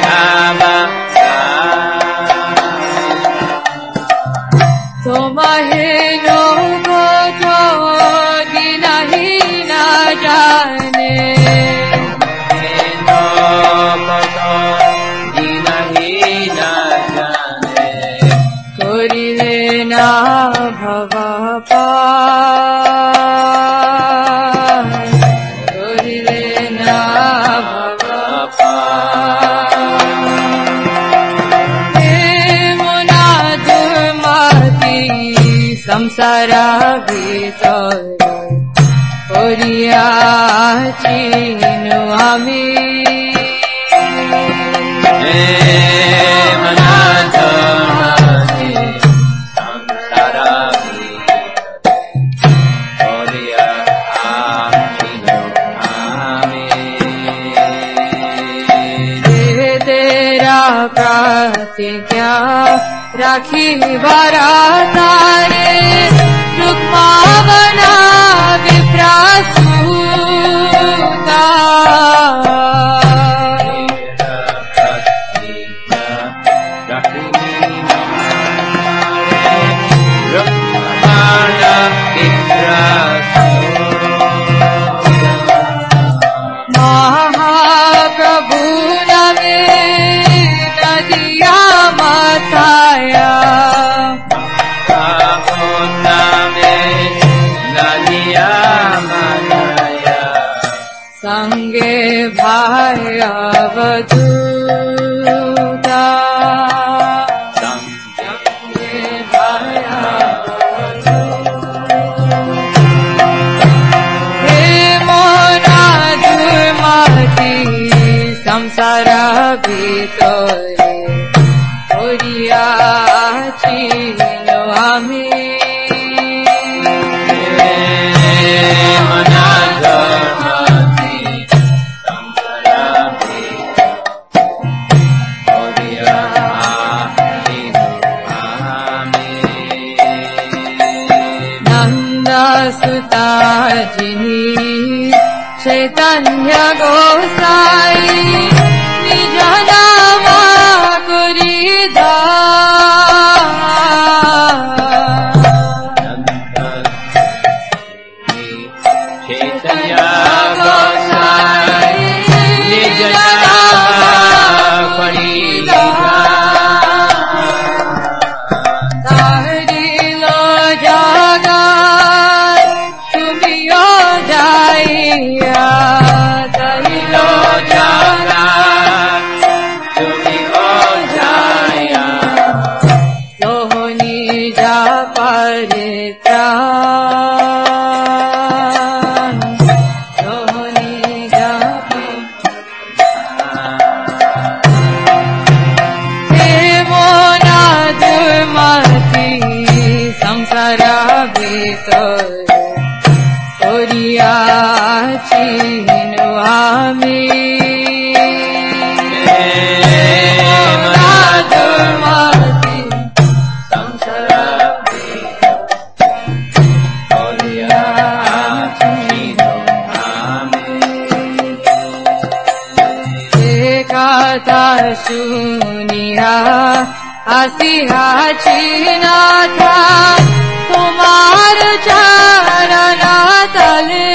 A: अवतारा
C: तुम्हें लोगो तो नहीं न जाने करिले ना भवा पार करिले ना भवा पार हे मुना दुर्मति संसारा ভিতরে করিয়াছি আমি तेरा प्रतिज्ञा राखी बारा तारे रुक्मा बना विप्रासूता महाप्रभु नवे नदिया मथाया संगे भाई अवधूता संगे भाई हे मोना दुर्मति संसारा ভিতরে করিয়াছি আমি सुता जिनी चैतन्य गोसाई निज नाम करी चैतन्य गोसाई निज नाम करी तारिलो जागा तैलो जागा तुम्ही ओ जाया लोहनी जा परित्राण लोहनी जा हे मोना दुर्मति संसारा ভিতরে করিয়াছি আমি দুর্মতি শুনিয়া আসিয়াছি নাথা তোমার চরণ তলে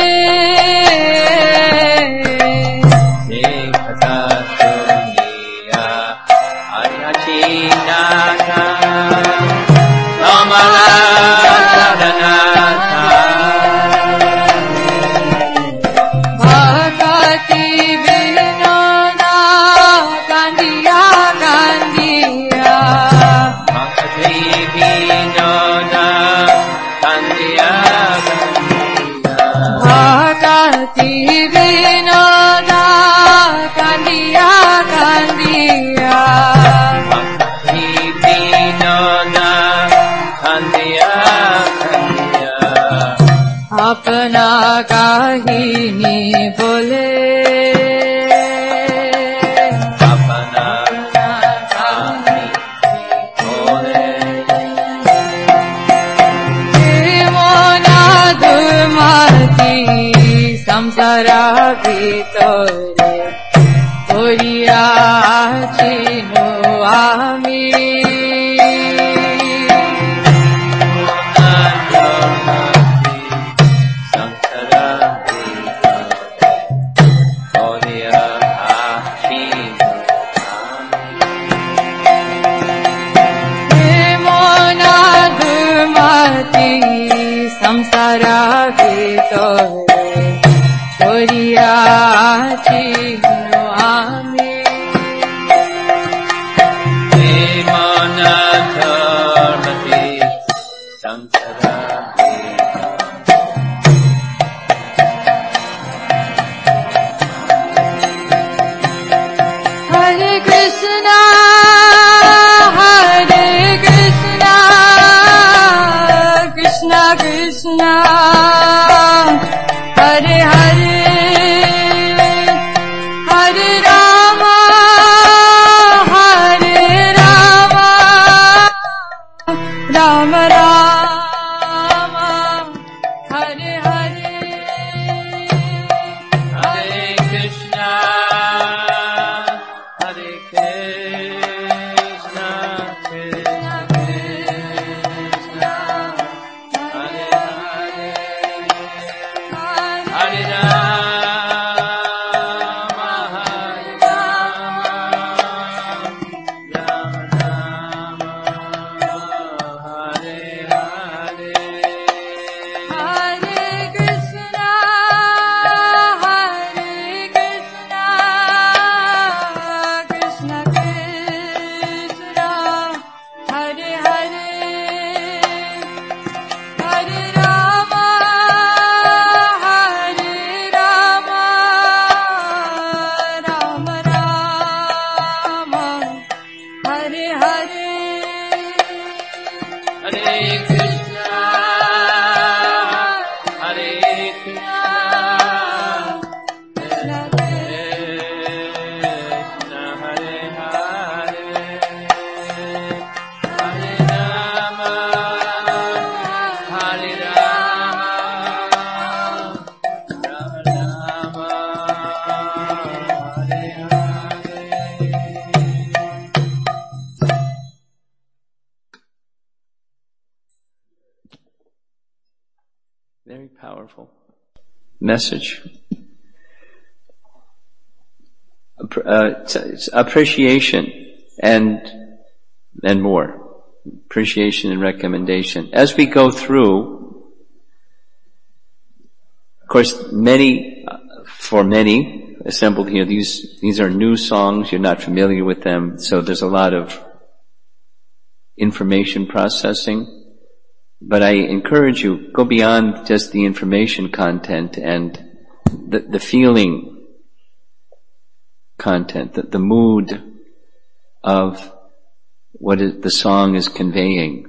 C: अपना काहिनी बोले अपना काहिनी बोले मोना दुर्मति संसारा ভিতরে পড়িয়াছি আমি संसारा ভিতরে পড়িয়াছি আমি মনা ধর্মতি সংসারা হরে কৃষ্ণ হরে কৃষ্ণ কৃষ্ণ কৃষ্ণ हरे हरे हरे राम हरे राम राम राम हरे हरे हरे कृष्णा हरे Krishna Krishna Krishna Hare Hare Hare Rama, Hare Rama, Rama Rama, Hare Hare. Hare Krishna, Hare Krishna, Krishna Krishna, Hare Hare, Hare Rama.
A: Very powerful message. Uh, appreciation and and more. Appreciation and recommendation. As we go through, of course, many, for many assembled here, these these are new songs. You're not familiar with them, so there's a lot of information processing. But I encourage you, go beyond just the information content and the, the feeling content, the, the mood of what it, the song is conveying.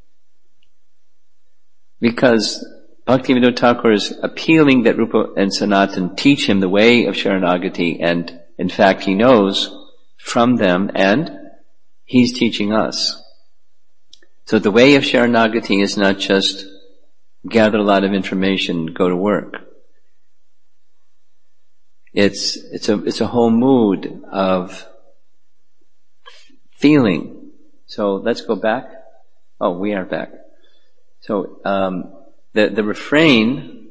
A: Because Bhaktivinoda Thakur is appealing that Rupa and Sanatan teach him the way of Sharanagati, and in fact he knows from them, and he's teaching us. So the way of Sharanagati is not just gather a lot of information, go to work. It's, it's a, it's a whole mood of feeling. So let's go back. Oh, we are back. So um, the the refrain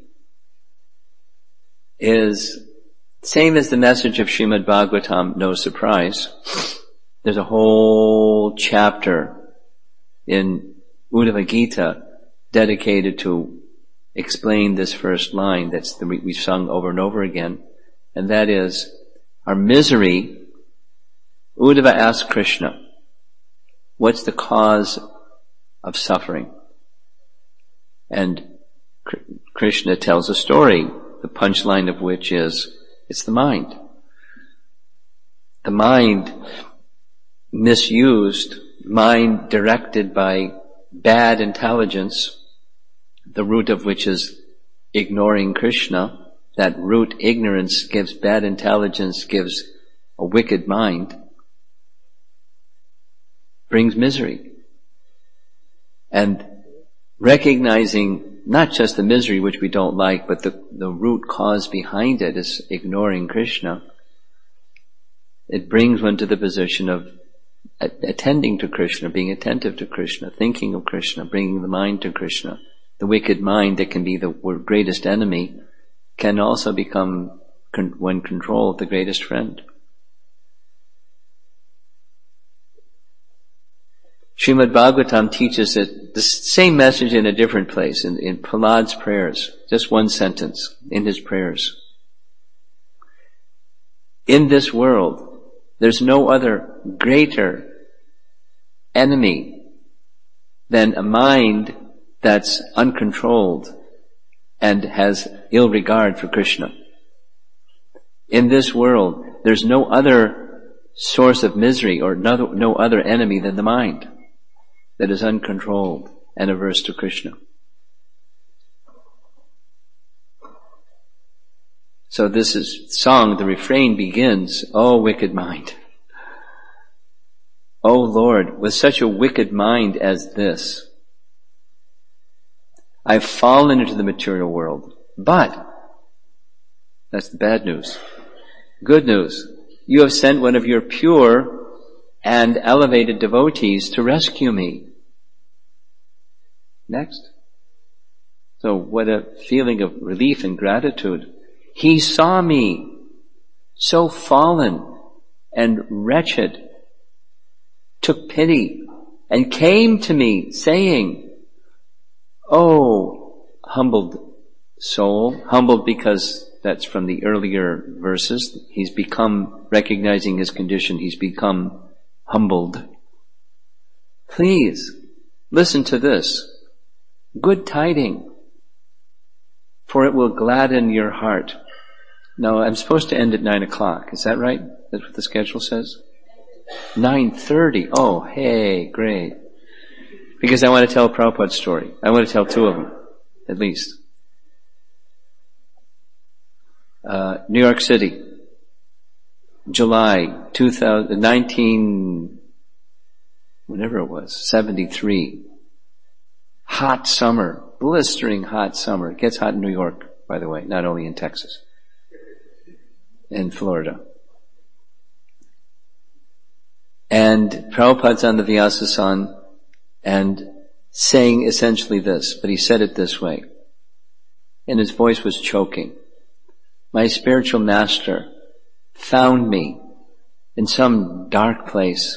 A: is same as the message of Srimad Bhagavatam, no surprise. There's a whole chapter in Uddhava Gita dedicated to explain this first line that's the, we've sung over and over again, and that is our misery. Uddhava asked Krishna, what's the cause of suffering? And Krishna tells a story, the punchline of which is, it's the mind. The mind misused, mind directed by bad intelligence, the root of which is ignoring Krishna. That root, ignorance, gives bad intelligence, gives a wicked mind, brings misery. And recognizing not just the misery which we don't like, but the, the root cause behind it is ignoring Krishna, it brings one to the position of attending to Krishna, being attentive to Krishna, thinking of Krishna, bringing the mind to Krishna. The wicked mind that can be the greatest enemy can also become, when controlled, the greatest friend. Srimad Bhagavatam teaches it, the same message in a different place, in, in Prahlad's prayers, just one sentence in his prayers. In this world, there's no other greater enemy than a mind that's uncontrolled and has ill regard for Krishna. In this world, there's no other source of misery or no, no other enemy than the mind that is uncontrolled and averse to Krishna. So this is song, the refrain begins, O wicked mind. O Lord, with such a wicked mind as this, I've fallen into the material world. But, that's the bad news. Good news, you have sent one of your pure and elevated devotees to rescue me. Next. So what a feeling of relief and gratitude. He saw me so fallen and wretched, took pity, and came to me saying, Oh, humbled soul, humbled because that's from the earlier verses. He's become, recognizing his condition, he's become humbled. Please, listen to this. Good tidings, for it will gladden your heart. Now, I'm supposed to end at nine o'clock. Is that right? That's what the schedule says? nine thirty. Oh, hey, great. Because I want to tell a Prabhupada story. I want to tell two of them, at least. Uh, New York City, July two thousand, nineteen, whatever it was, seventy-three. Hot summer, blistering hot summer. It gets hot in New York, by the way, not only in Texas, in Florida. And Prabhupada's on the Vyasasan and saying essentially this, but he said it this way, and his voice was choking. My spiritual master found me in some dark place,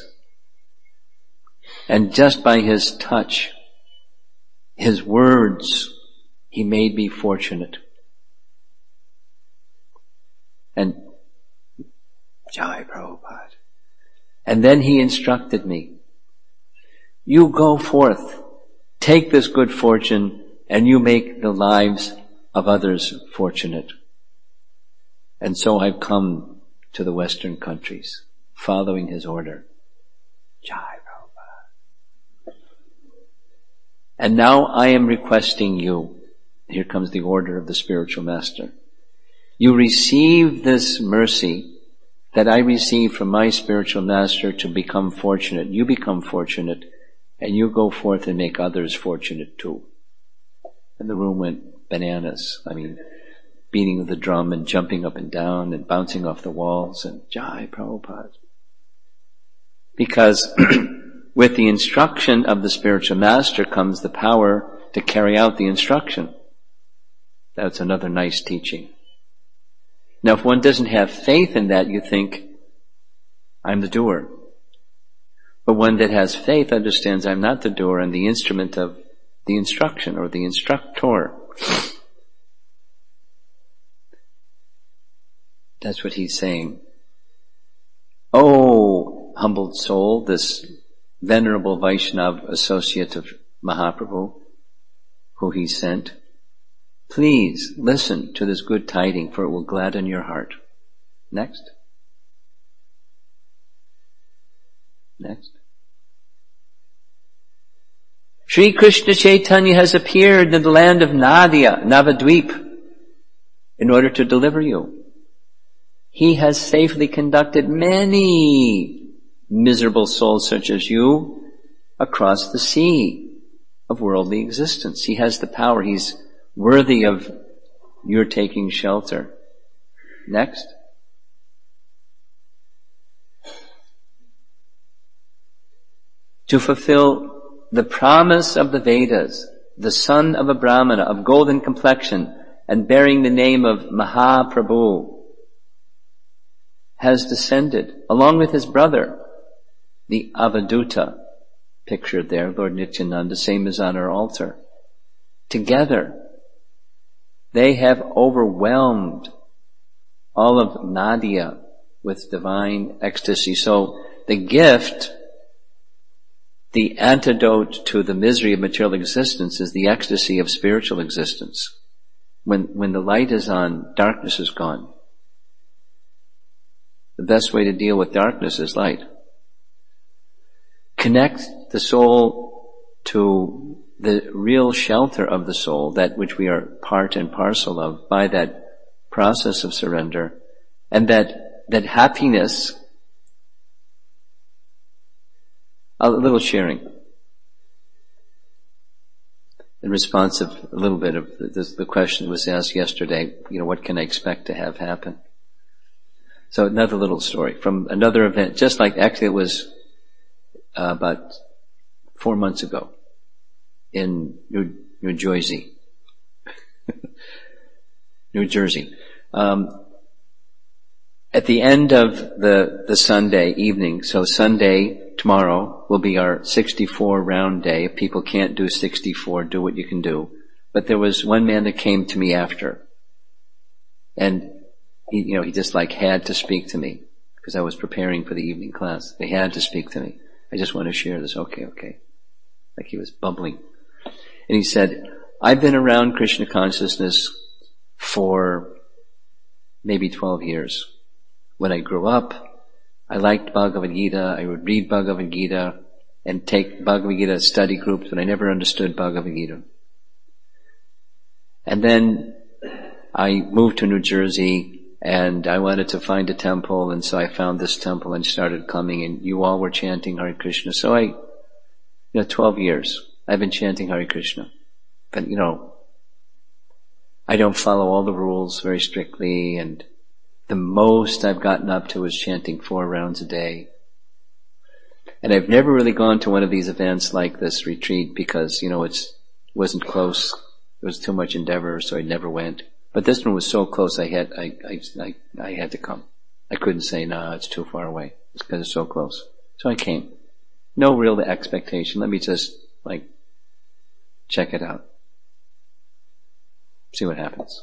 A: and just by his touch, his words, he made me fortunate. And Jai Prabhupada. And then he instructed me, you go forth, take this good fortune, and you make the lives of others fortunate. And so I've come to the Western countries, following his order. Jai Prabhupada. And now I am requesting you, here comes the order of the spiritual master, you receive this mercy that I receive from my spiritual master to become fortunate. You become fortunate, and you go forth and make others fortunate too. And the room went bananas. I mean, beating of the drum and jumping up and down and bouncing off the walls and Jai Prabhupada. Because with the instruction of the spiritual master comes the power to carry out the instruction. That's another nice teaching. Now, if one doesn't have faith in that, you think, I'm the doer. But one that has faith understands I'm not the doer and the instrument of the instruction or the instructor. That's what he's saying. Oh, humbled soul, this venerable Vaishnav associate of Mahaprabhu, who he sent, please listen to this good tiding, for it will gladden your heart. Next. Next. Sri Krishna Chaitanya has appeared in the land of Nadia, Navadvip, in order to deliver you. He has safely conducted many miserable souls such as you across the sea of worldly existence. He has the power. He's worthy of your taking shelter. Next. To fulfill the promise of the Vedas, the son of a Brahmana of golden complexion and bearing the name of Mahaprabhu has descended along with his brother, the Avaduta, pictured there, Lord Nityananda, same as on our altar. Together, they have overwhelmed all of Nadia with divine ecstasy. So the gift, the antidote to the misery of material existence, is the ecstasy of spiritual existence. When, when the light is on, darkness is gone. The best way to deal with darkness is light. Connect the soul to the real shelter of the soul, that which we are part and parcel of, by that process of surrender, and that, that happiness. A little sharing. In response of a little bit of the, the question that was asked yesterday, you know, what can I expect to have happen? So another little story from another event, just like, actually it was uh, about four months ago in New, New Jersey. New Jersey. Um, at the end of the, the Sunday evening, so Sunday, tomorrow, will be our sixty-four round day. If people can't do sixty-four, do what you can do. But there was one man that came to me after, and he, you know, he just like had to speak to me because I was preparing for the evening class. They had to speak to me. I just want to share this. Okay, okay. Like he was bubbling. And he said, I've been around Krishna consciousness for maybe twelve years. When I grew up, I liked Bhagavad Gita. I would read Bhagavad Gita and take Bhagavad Gita study groups, but I never understood Bhagavad Gita. And then I moved to New Jersey, and I wanted to find a temple, and so I found this temple and started coming, and you all were chanting Hare Krishna. So I, you know, twelve years, I've been chanting Hare Krishna. But, you know, I don't follow all the rules very strictly, and the most I've gotten up to is chanting four rounds a day. And I've never really gone to one of these events like this retreat because, you know, it's wasn't close. It was too much endeavor, so I never went. But this one was so close, I had, I, I, I, I had to come. I couldn't say, no, it's too far away. It's because it's so close. So I came. No real expectation. Let me just, like, check it out. See what happens.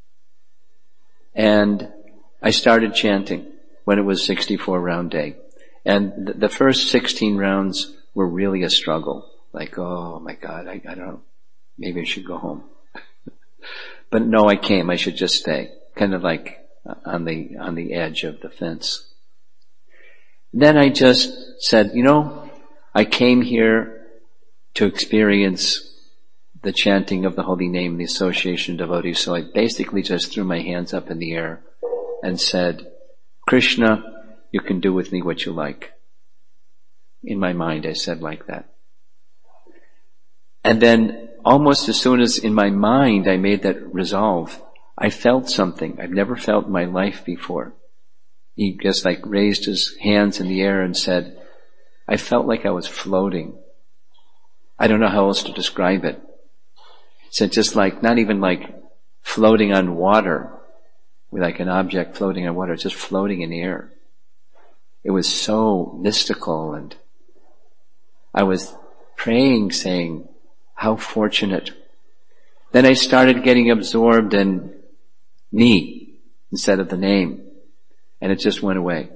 A: And I started chanting when it was sixty-four round day. And th- the first sixteen rounds were really a struggle. Like, oh my God, I, I don't know. Maybe I should go home. But no, I came. I should just stay. Kind of like on the, on the edge of the fence. Then I just said, you know, I came here to experience the chanting of the holy name, the association of devotees. So I basically just threw my hands up in the air and said, Krishna, you can do with me what you like. In my mind, I said like that. And then almost as soon as in my mind I made that resolve, I felt something I've never felt in my life before. He just like raised his hands in the air and said, I felt like I was floating. I don't know how else to describe it. So just like, not even like floating on water, with like an object floating on water, just floating in air. It was so mystical, and I was praying, saying, how fortunate. Then I started getting absorbed in me instead of the name, and it just went away.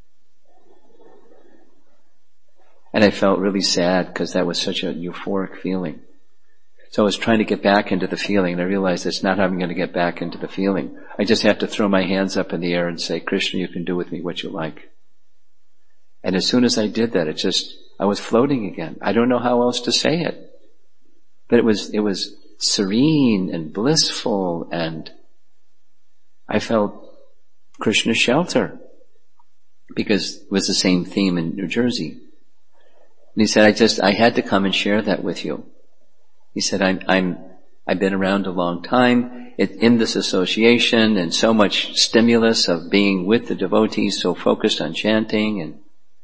A: And I felt really sad because that was such a euphoric feeling. So I was trying to get back into the feeling, and I realized that's not how I'm going to get back into the feeling. I just have to throw my hands up in the air and say, Krishna, you can do with me what you like. And as soon as I did that, it just, I was floating again. I don't know how else to say it. But it was, it was serene and blissful, and I felt Krishna's shelter, because it was the same theme in New Jersey. And he said, I just, I had to come and share that with you. He said, I'm, I'm, I've been around a long time it, in this association, and so much stimulus of being with the devotees, so focused on chanting, and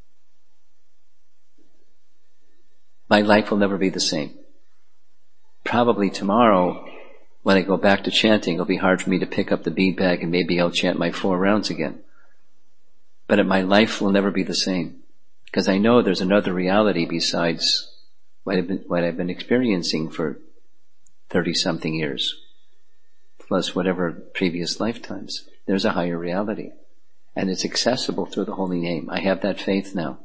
A: my life will never be the same. Probably tomorrow, when I go back to chanting, it'll be hard for me to pick up the bead bag, and maybe I'll chant my four rounds again. But my life will never be the same, because I know there's another reality besides what I've been, what I've been experiencing for thirty-something years, plus whatever previous lifetimes. There's a higher reality, and it's accessible through the holy name. I have that faith now.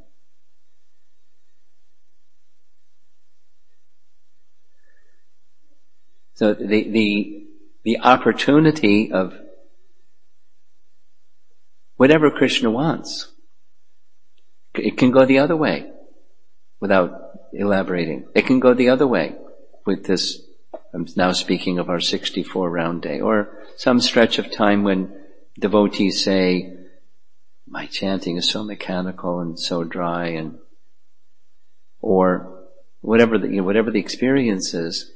A: So the, the, the opportunity of whatever Krishna wants, it can go the other way without elaborating. It can go the other way with this, I'm now speaking of our sixty-four round day, or some stretch of time when devotees say, my chanting is so mechanical and so dry, and, or whatever the, you know, whatever the experience is.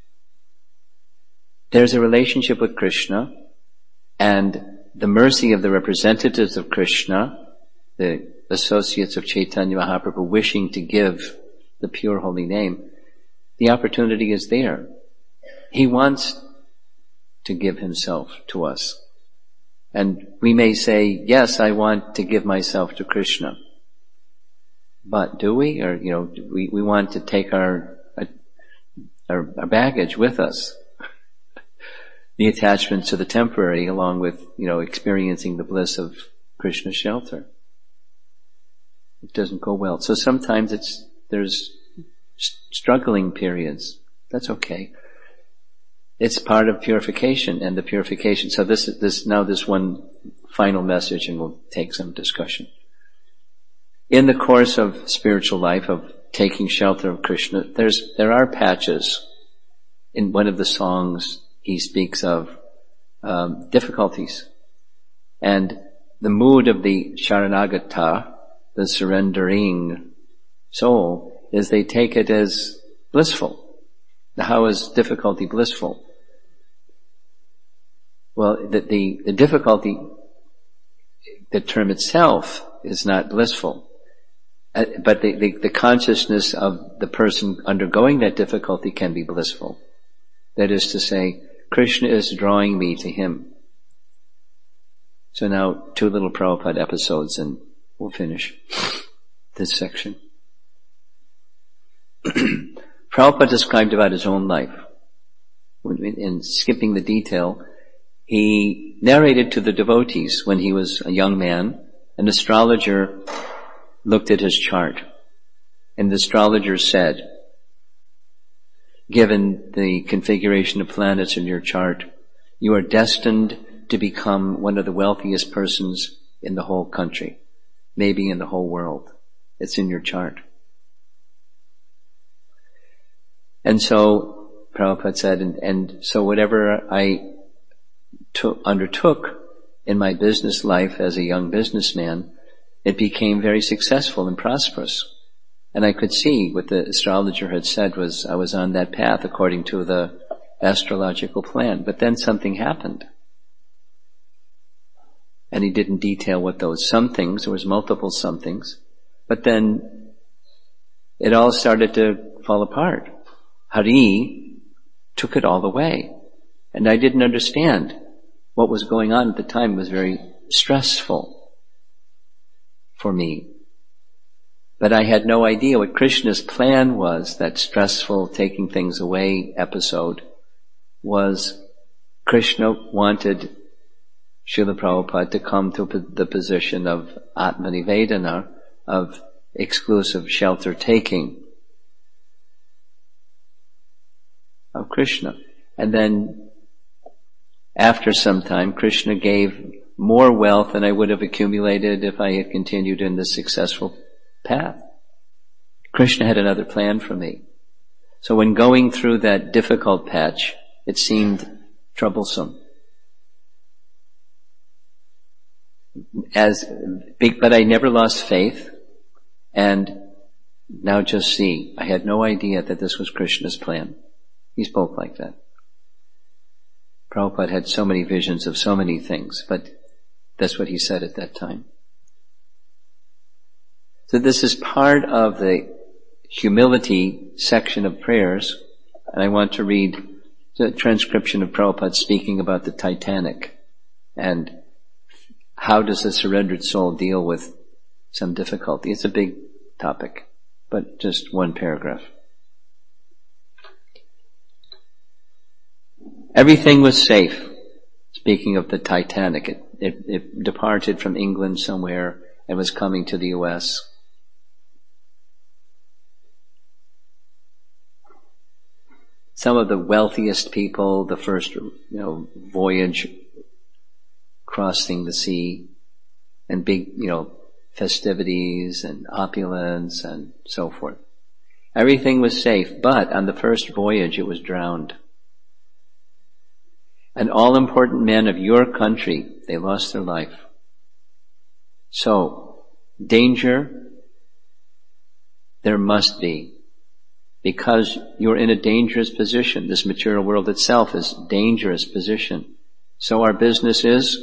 A: There's a relationship with Krishna, and the mercy of the representatives of Krishna, the associates of Chaitanya Mahaprabhu, wishing to give the pure holy name, the opportunity is there. He wants to give himself to us. And we may say, yes, I want to give myself to Krishna. But do we? Or, you know, we, we want to take our, our, our baggage with us. The attachment to the temporary, along with, you know, experiencing the bliss of Krishna's shelter. It doesn't go well. So sometimes it's, there's struggling periods. That's okay. It's part of purification and the purification. So this, this, now this one final message, and we'll take some discussion. In the course of spiritual life, of taking shelter of Krishna, there's, there are patches. In one of the songs, he speaks of um, difficulties. And the mood of the Sharanagata, the surrendering soul, is they take it as blissful. How is difficulty blissful? Well, the, the, the difficulty, the term itself is not blissful. Uh, but the, the, the consciousness of the person undergoing that difficulty can be blissful. That is to say, Krishna is drawing me to him. So now, two little Prabhupada episodes and we'll finish this section. Prabhupada described about his own life. In skipping the detail, he narrated to the devotees when he was a young man, an astrologer looked at his chart, and the astrologer said, given the configuration of planets in your chart, you are destined to become one of the wealthiest persons in the whole country, maybe in the whole world. It's in your chart. And so, Prabhupada said, and, and so whatever I took, undertook in my business life as a young businessman, it became very successful and prosperous. And I could see what the astrologer had said was I was on that path according to the astrological plan. But then something happened. And he didn't detail what those somethings, there was multiple somethings. But then it all started to fall apart. Hari took it all away. And I didn't understand what was going on at the time. It was very stressful for me. But I had no idea what Krishna's plan was. That stressful taking things away episode was Krishna wanted Srila Prabhupada to come to the position of Atmanivedana, of exclusive shelter taking of Krishna. And then after some time, Krishna gave more wealth than I would have accumulated if I had continued in this successful path. Krishna had another plan for me. So when going through that difficult patch, it seemed troublesome. As big, but I never lost faith. And now just see, I had no idea that this was Krishna's plan. He spoke like that. Prabhupada had so many visions of so many things, but that's what he said at that time. So this is part of the humility section of prayers, and I want to read the transcription of Prabhupada speaking about the Titanic and how does a surrendered soul deal with some difficulty. It's a big topic, but just one paragraph. Everything was safe. Speaking of the Titanic, it, it, it departed from England somewhere and was coming to the U S Some of the wealthiest people, the first, you know, voyage crossing the sea, and big, you know, festivities and opulence and so forth. Everything was safe, but on the first voyage it was drowned. And all important men of your country, they lost their life. So, danger, there must be. Because you're in a dangerous position. This material world itself is a dangerous position. So our business is,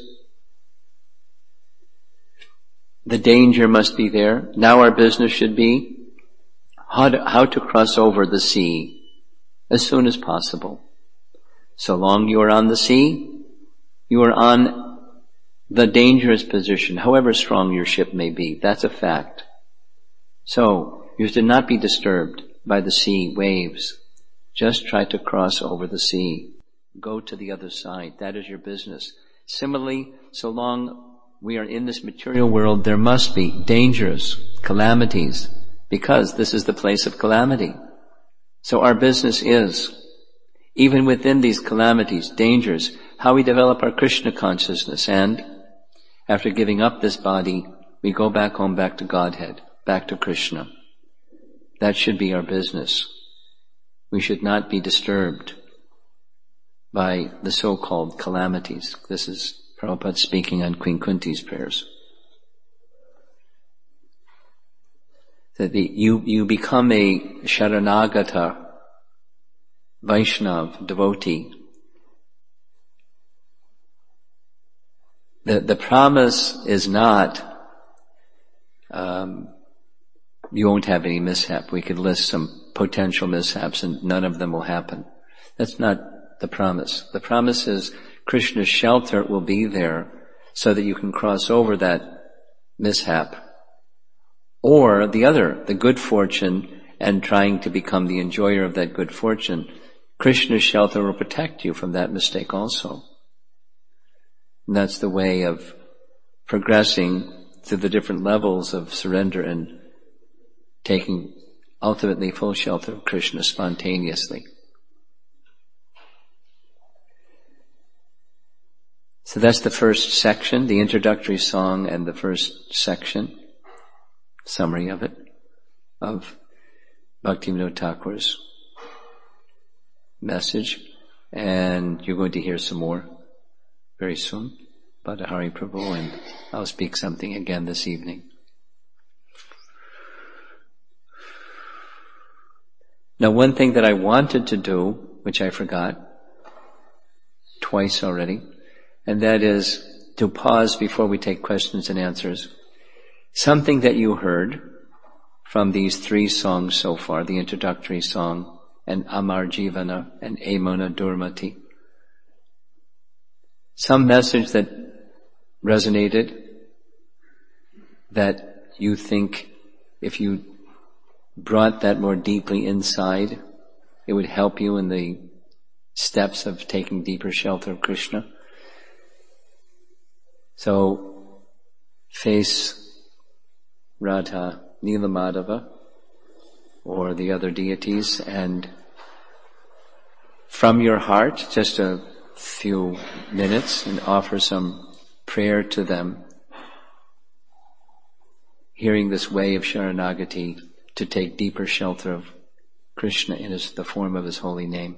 A: the danger must be there. Now our business should be how to, how to cross over the sea as soon as possible. So long you are on the sea, you are on the dangerous position, however strong your ship may be. That's a fact. So, you should not be disturbed by the sea waves. Just try to cross over the sea. Go to the other side. That is your business. Similarly, so long we are in this material world, there must be dangers, calamities, because this is the place of calamity. So our business is, even within these calamities, dangers, how we develop our Krishna consciousness, and after giving up this body, we go back home, back to Godhead, back to Krishna. That should be our business. We should not be disturbed by the so-called calamities. This is Prabhupada speaking on Queen Kunti's prayers. That the, you, you become a Sharanagata, Vaishnav, devotee. The, the promise is not, um, you won't have any mishap. We could list some potential mishaps and none of them will happen. That's not the promise. The promise is Krishna's shelter will be there so that you can cross over that mishap. Or the other, the good fortune, and trying to become the enjoyer of that good fortune, Krishna's shelter will protect you from that mistake also. And that's the way of progressing through the different levels of surrender and taking ultimately full shelter of Krishna spontaneously. So that's the first section, the introductory song and the first section, summary of it, of Bhaktivinoda Thakur's message. And you're going to hear some more very soon about Hari Prabhu, and I'll speak something again this evening. Now, one thing that I wanted to do, which I forgot twice already, and that is to pause before we take questions and answers. Something that you heard from these three songs so far, the introductory song, and Amar Jivana, and Emona Durmati. Some message that resonated, that you think if you brought that more deeply inside, it would help you in the steps of taking deeper shelter of Krishna. So, face Radha, Nilamadava, or the other deities, and from your heart, just a few minutes, and offer some prayer to them, hearing this way of Sharanagati to take deeper shelter of Krishna in his, the form of his holy name.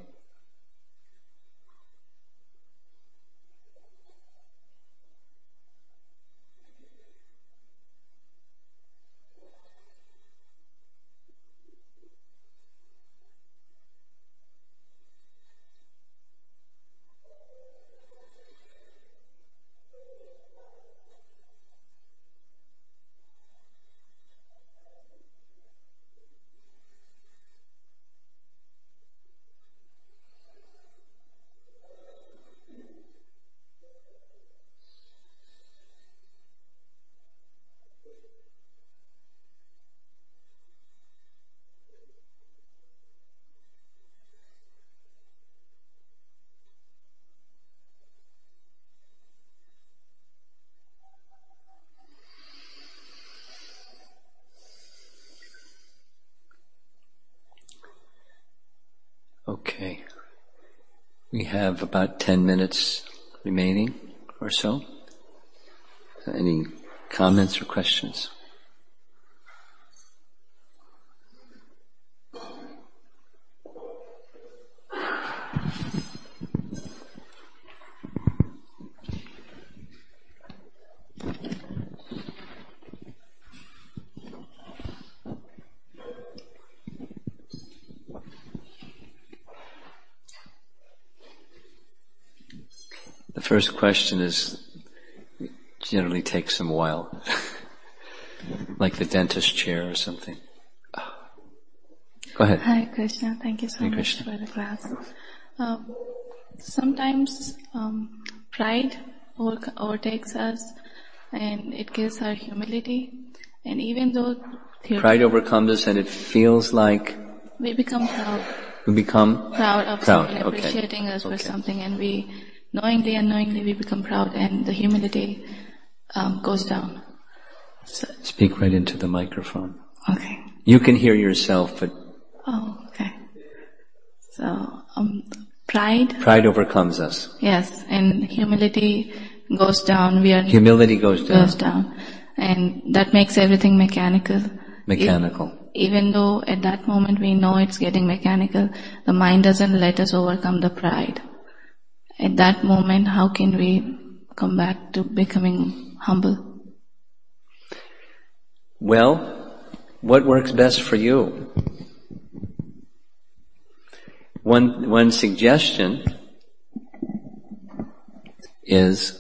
A: Okay. We have about ten minutes remaining or so. Any comments or questions? The first question is, generally takes some while, like the dentist chair or something. Go ahead.
B: Hi Krishna, thank you so
A: Hi,
B: much
A: Krishna.
B: for the class. Um, sometimes um, pride over- overtakes us and it kills our humility. And even though theory-
A: Pride overcomes us and it feels like
B: we become proud,
A: we become
B: proud of
A: Proud,
B: someone
A: okay.
B: appreciating us for
A: Okay.
B: something, and we knowingly, unknowingly, we become proud, and the humility um, goes down. So,
A: Speak right into the microphone.
B: okay.
A: You can hear yourself, but
B: Oh, okay. So, um, pride,
A: pride overcomes us.
B: yes, and humility goes down. We are
A: Humility goes down.
B: goes down, and that makes everything mechanical.
A: Mechanical.
B: E- Even though at that moment we know it's getting mechanical, the mind doesn't let us overcome the pride. At that moment, how can we come back to becoming humble?
A: Well, what works best for you? One, one suggestion is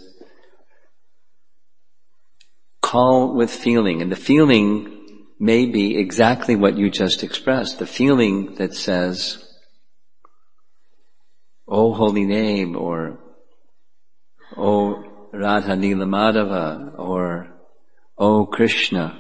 A: call with feeling, and the feeling may be exactly what you just expressed, the feeling that says, "Oh holy name," or "Oh Radha Nilamadava," or "Oh Krishna."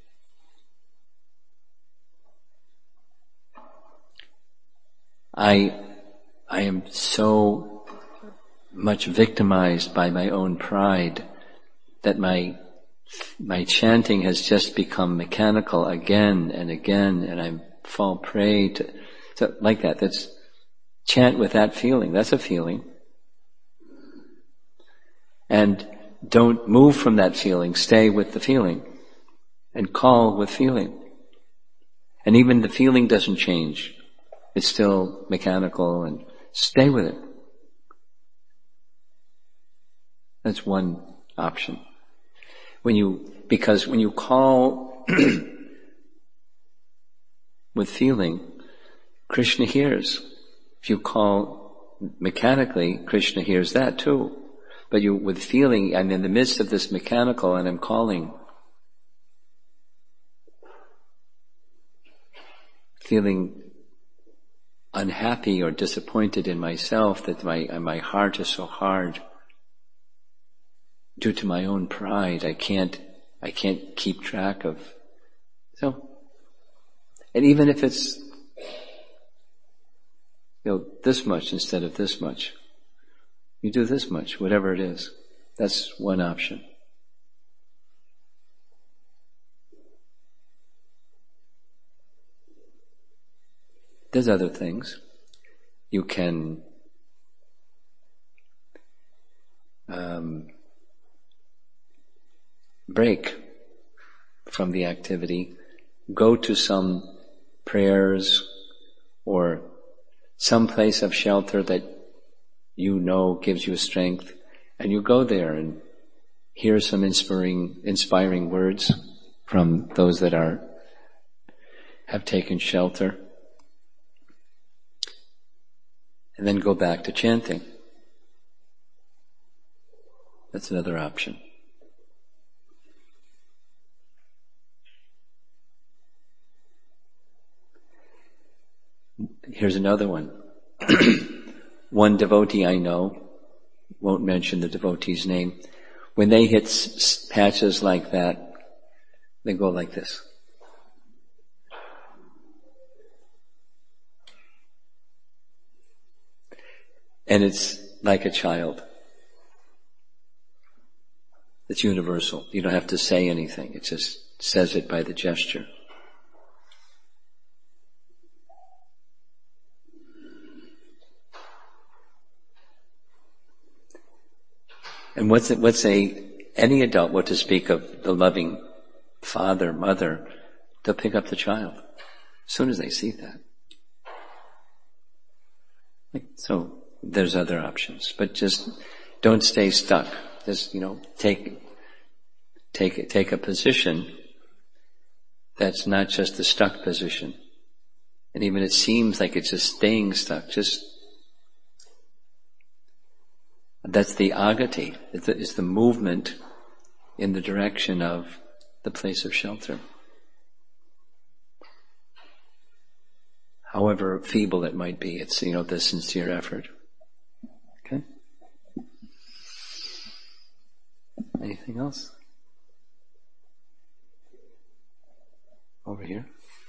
A: I, I am so much victimized by my own pride that my, my chanting has just become mechanical again and again, and I fall prey to, so like that. That's, chant with that feeling. That's a feeling. And don't move from that feeling. Stay with the feeling. And call with feeling. And even the feeling doesn't change. It's still mechanical, and stay with it. That's one option. When you, because when you call with feeling, Krishna hears. If you call mechanically, Krishna hears that too. But you, with feeling, I'm in the midst of this mechanical and I'm calling. feeling unhappy or disappointed in myself that my, my heart is so hard due to my own pride. I can't, I can't keep track of, so, and even if it's, you know, this much instead of this much, you do this much, whatever it is. That's one option. There's other things. You can um, break from the activity, go to some prayers or some place of shelter that you know gives you strength, and you go there and hear some inspiring, inspiring words from those that are have taken shelter. And then go back to chanting. That's another option. Here's another one. One devotee I know, won't mention the devotee's name, when they hit s- patches like that, they go like this. And it's like a child. It's universal. You don't have to say anything. It just says it by the gesture. And what's it, what's a, any adult, what to speak of the loving father, mother, they'll pick up the child as soon as they see that. So, there's other options, but just don't stay stuck. Just, you know, take, take, take a position that's not just a stuck position. And even it seems like it's just staying stuck, just, that's the agati. It's the, it's the movement in the direction of the place of shelter. However feeble it might be, it's, you know, the sincere effort. Okay? Anything else? Over here.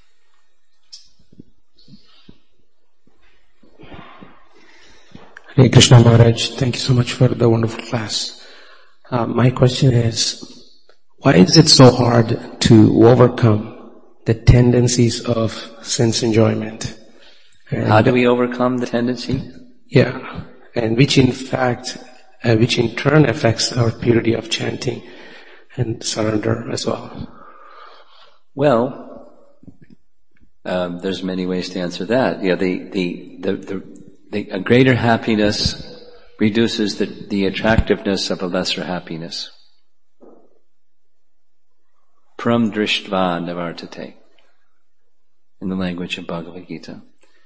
D: Hare Krishna Maharaj, thank you so much for the wonderful class. Uh, my question is, why is it so hard to overcome the tendencies of sense enjoyment? And
A: how do we overcome the tendency?
D: Yeah, and which in fact, uh, which in turn affects our purity of chanting and surrender as well.
A: Well, um, there's many ways to answer that. Yeah, the the the, the, the a greater happiness reduces the, the attractiveness of a lesser happiness. Pram drishtva nivartate, in the language of Bhagavad Gita.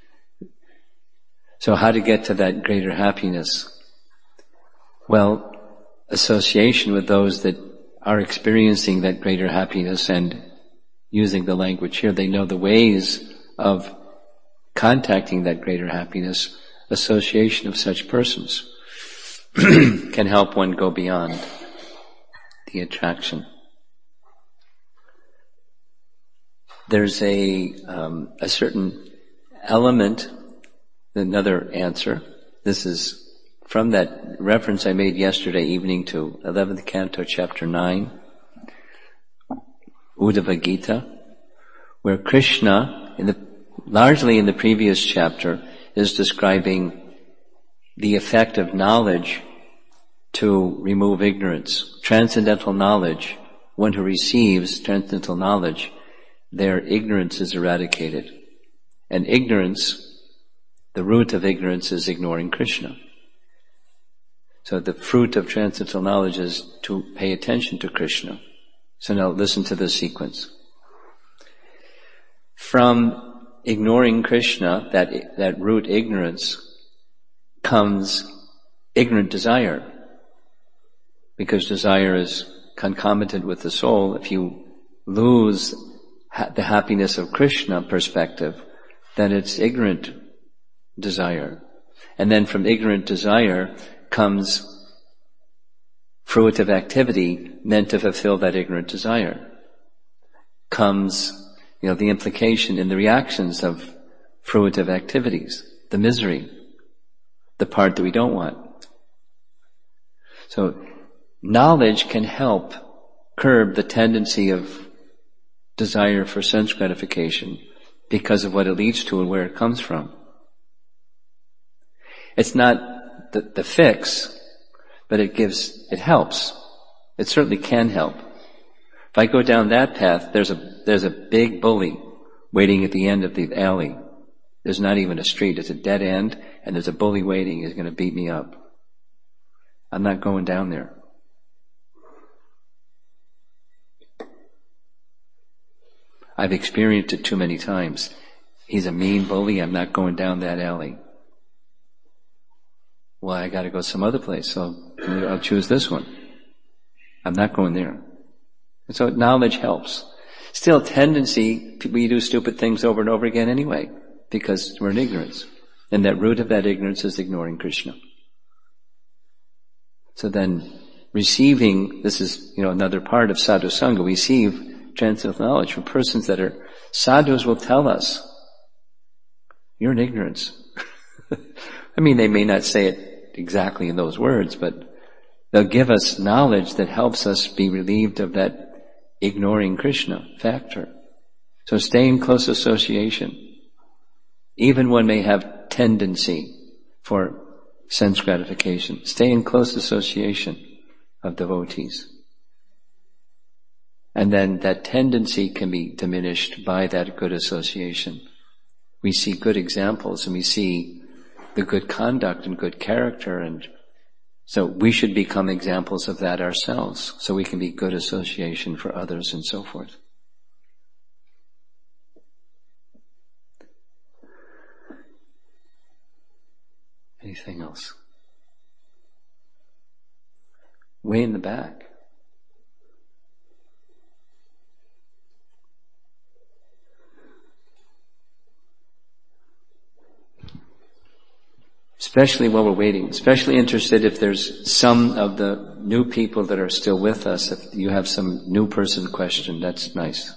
A: So how to get to that greater happiness? Well, association with those that are experiencing that greater happiness and using the language here, they know the ways of contacting that greater happiness. Association of such persons can help one go beyond the attraction. There's a um, a certain element, another answer. This is from that reference I made yesterday evening to eleventh Canto, Chapter nine, Uddhava Gita, where Krishna, in the, largely in the previous chapter, is describing the effect of knowledge to remove ignorance. Transcendental knowledge, one who receives transcendental knowledge, their ignorance is eradicated. And ignorance, the root of ignorance is ignoring Krishna. So the fruit of transcendental knowledge is to pay attention to Krishna. So now listen to this sequence. From ignoring Krishna, that that root ignorance, comes ignorant desire. Because desire is concomitant with the soul. If you lose ha- the happiness of Krishna perspective, then it's ignorant desire. And then from ignorant desire comes fruitive activity meant to fulfill that ignorant desire. Comes, you know, the implication in the reactions of fruitive activities, the misery, the part that we don't want. So knowledge can help curb the tendency of desire for sense gratification because of what it leads to and where it comes from. It's not the, the fix, but it gives, it helps. It certainly can help. If I go down that path, there's a, there's a big bully waiting at the end of the alley. There's not even a street, it's a dead end, and there's a bully waiting, he's gonna beat me up. I'm not going down there. I've experienced it too many times. He's a mean bully, I'm not going down that alley. Well, I gotta go some other place, so I'll choose this one. I'm not going there. And so knowledge helps. Still, tendency, we do stupid things over and over again anyway, because we're in ignorance. And that root of that ignorance is ignoring Krishna. So then, receiving, this is, you know, another part of sadhu sangha, we receive transcendental knowledge from persons that are, sadhus will tell us, you're in ignorance. I mean, they may not say it exactly in those words, but they'll give us knowledge that helps us be relieved of that ignoring Krishna factor. So stay in close association. Even one may have tendency for sense gratification. Stay in close association of devotees. And then that tendency can be diminished by that good association. We see good examples and we see the good conduct and good character, and so we should become examples of that ourselves so we can be good association for others and so forth. Anything else? Way in the back. Especially while we're waiting, especially interested if there's some of the new people that are still with us, if you have some new person question, that's nice.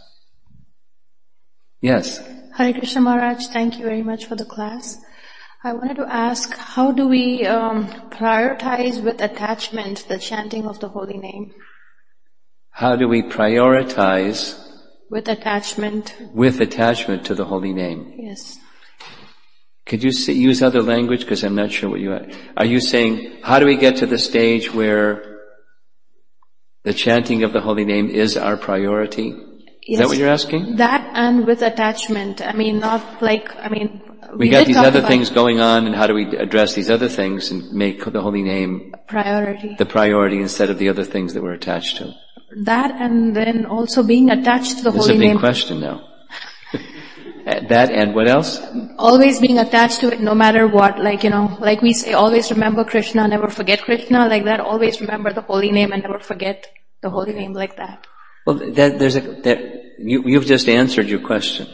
A: Yes?
E: Hare Krishna Maharaj, thank you very much for the class. I wanted to ask, how do we um, prioritize with attachment the chanting of the holy name?
A: How do we prioritize
E: with attachment?
A: With attachment to the holy name.
E: Yes.
A: Could you see, use other language? Because I'm not sure what you are. Are you saying, how do we get to the stage where the chanting of the holy name is our priority? Is
E: Yes.
A: that what you're asking?
E: That and with attachment. I mean, not like, I mean,
A: We,
E: we
A: got
E: did
A: these
E: talk
A: other
E: about
A: things going on, and how do we address these other things and make the holy name
E: priority.
A: the priority instead of the other things that we're attached to?
E: That and then also being attached to the
A: This is
E: holy
A: a big
E: name.
A: question now. That and what else?
E: Always being attached to it no matter what. Like, you know, like we say, always remember Krishna, never forget Krishna. Like that, always remember the holy name and never forget the holy name, like that.
A: Well, that, there's a, that, you, you've just answered your question.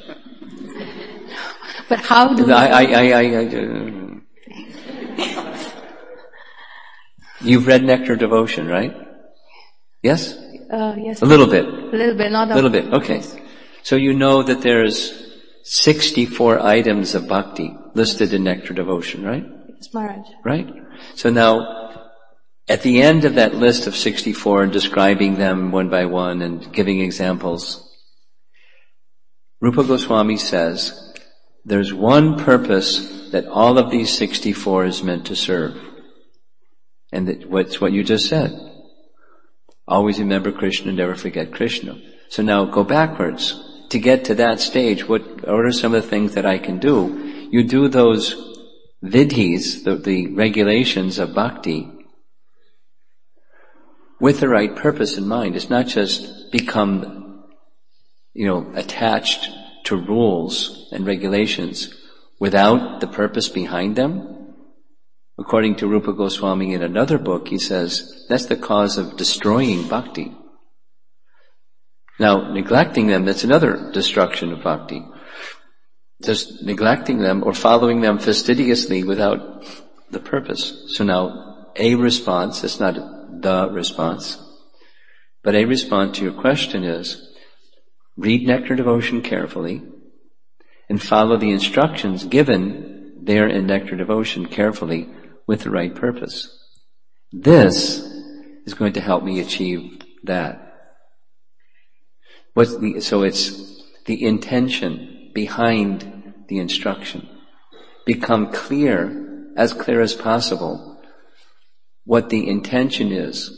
E: But how do we...
A: I, I, I, I, I uh, you've read Nectar Devotion, right? Yes?
E: Uh, yes.
A: A little bit.
E: A little bit, not
A: A little bit, okay. So you know that there's sixty-four items of bhakti listed in Nectar Devotion, right?
E: Yes, Maharaj.
A: Right? So now, at the end of that list of sixty-four and describing them one by one and giving examples, Rupa Goswami says, there's one purpose that all of these sixty-four is meant to serve. And that what's what you just said. Always remember Krishna, never forget Krishna. So now go backwards. To get to that stage, what, what are some of the things that I can do? You do those vidhis, the, the regulations of bhakti, with the right purpose in mind. It's not just become, you know, attached to rules and regulations without the purpose behind them. According to Rupa Goswami in another book, he says, that's the cause of destroying bhakti. Now, neglecting them, that's another destruction of bhakti. just neglecting them or following them fastidiously without the purpose. So now, a response, it's not the response, but a response to your question is, read Nectar Devotion carefully and follow the instructions given there in Nectar Devotion carefully with the right purpose. This is going to help me achieve that. What's the, so it's the intention behind the instruction. Become clear, as clear as possible, what the intention is.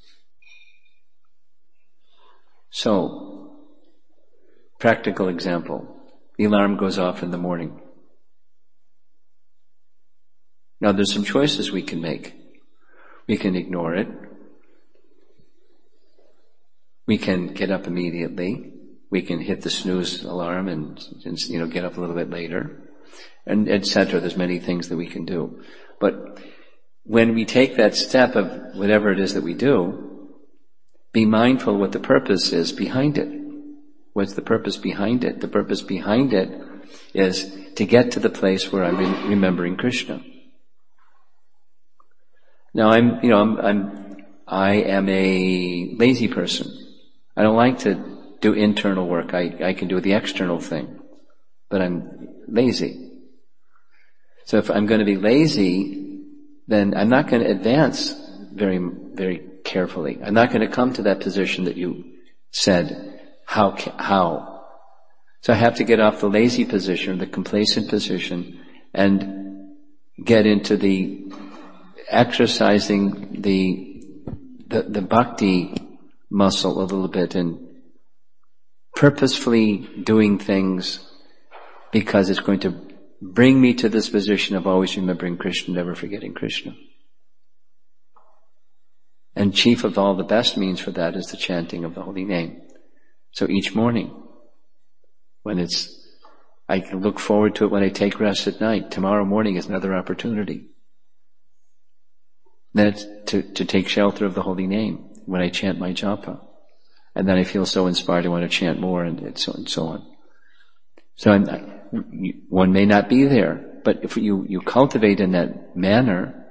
A: So, practical example. The alarm goes off in the morning. Now there's some choices we can make. We can ignore it. We can get up immediately. We can hit the snooze alarm and, and you know, get up a little bit later, and et cetera. There's many things that we can do. But when we take that step of whatever it is that we do, be mindful what the purpose is behind it. What's the purpose behind it? The purpose behind it is to get to the place where I'm re- remembering Krishna. Now I'm, you know, I'm, I'm, I am a lazy person. I don't like to do internal work. I, I can do the external thing, but I'm lazy. So if I'm going to be lazy, then I'm not going to advance very, very carefully. I'm not going to come to that position that you said. How, how? So I have to get off the lazy position, the complacent position, and get into the exercising the, the, the bhakti muscle a little bit and purposefully doing things because it's going to bring me to this position of always remembering Krishna, never forgetting Krishna. And chief of all the best means for that is the chanting of the holy name. So each morning, when it's, I can look forward to it when I take rest at night. Tomorrow morning is another opportunity. Then it's to, to take shelter of the holy name when I chant my japa. And then I feel so inspired I want to chant more and so, and so on. So I'm, one may not be there, but if you, you cultivate in that manner,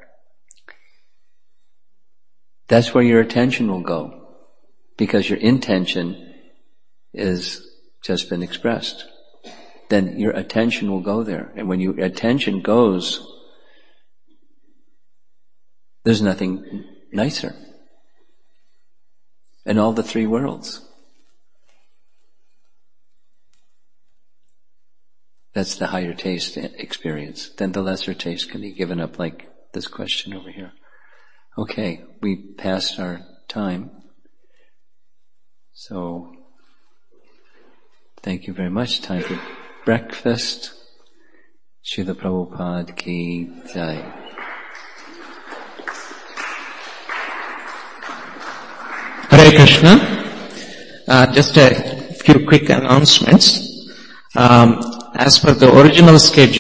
A: that's where your attention will go. Because your intention is just been expressed. Then your attention will go there. And when your attention goes, there's nothing nicer in all the three worlds. That's the higher taste experience. Then the lesser taste can be given up, like this question over here. Okay, we passed our time. So, thank you very much. Time for breakfast. Srila Prabhupada ki jai.
D: Hare Krishna. Uh, just a few quick announcements. Um, as per the original schedule,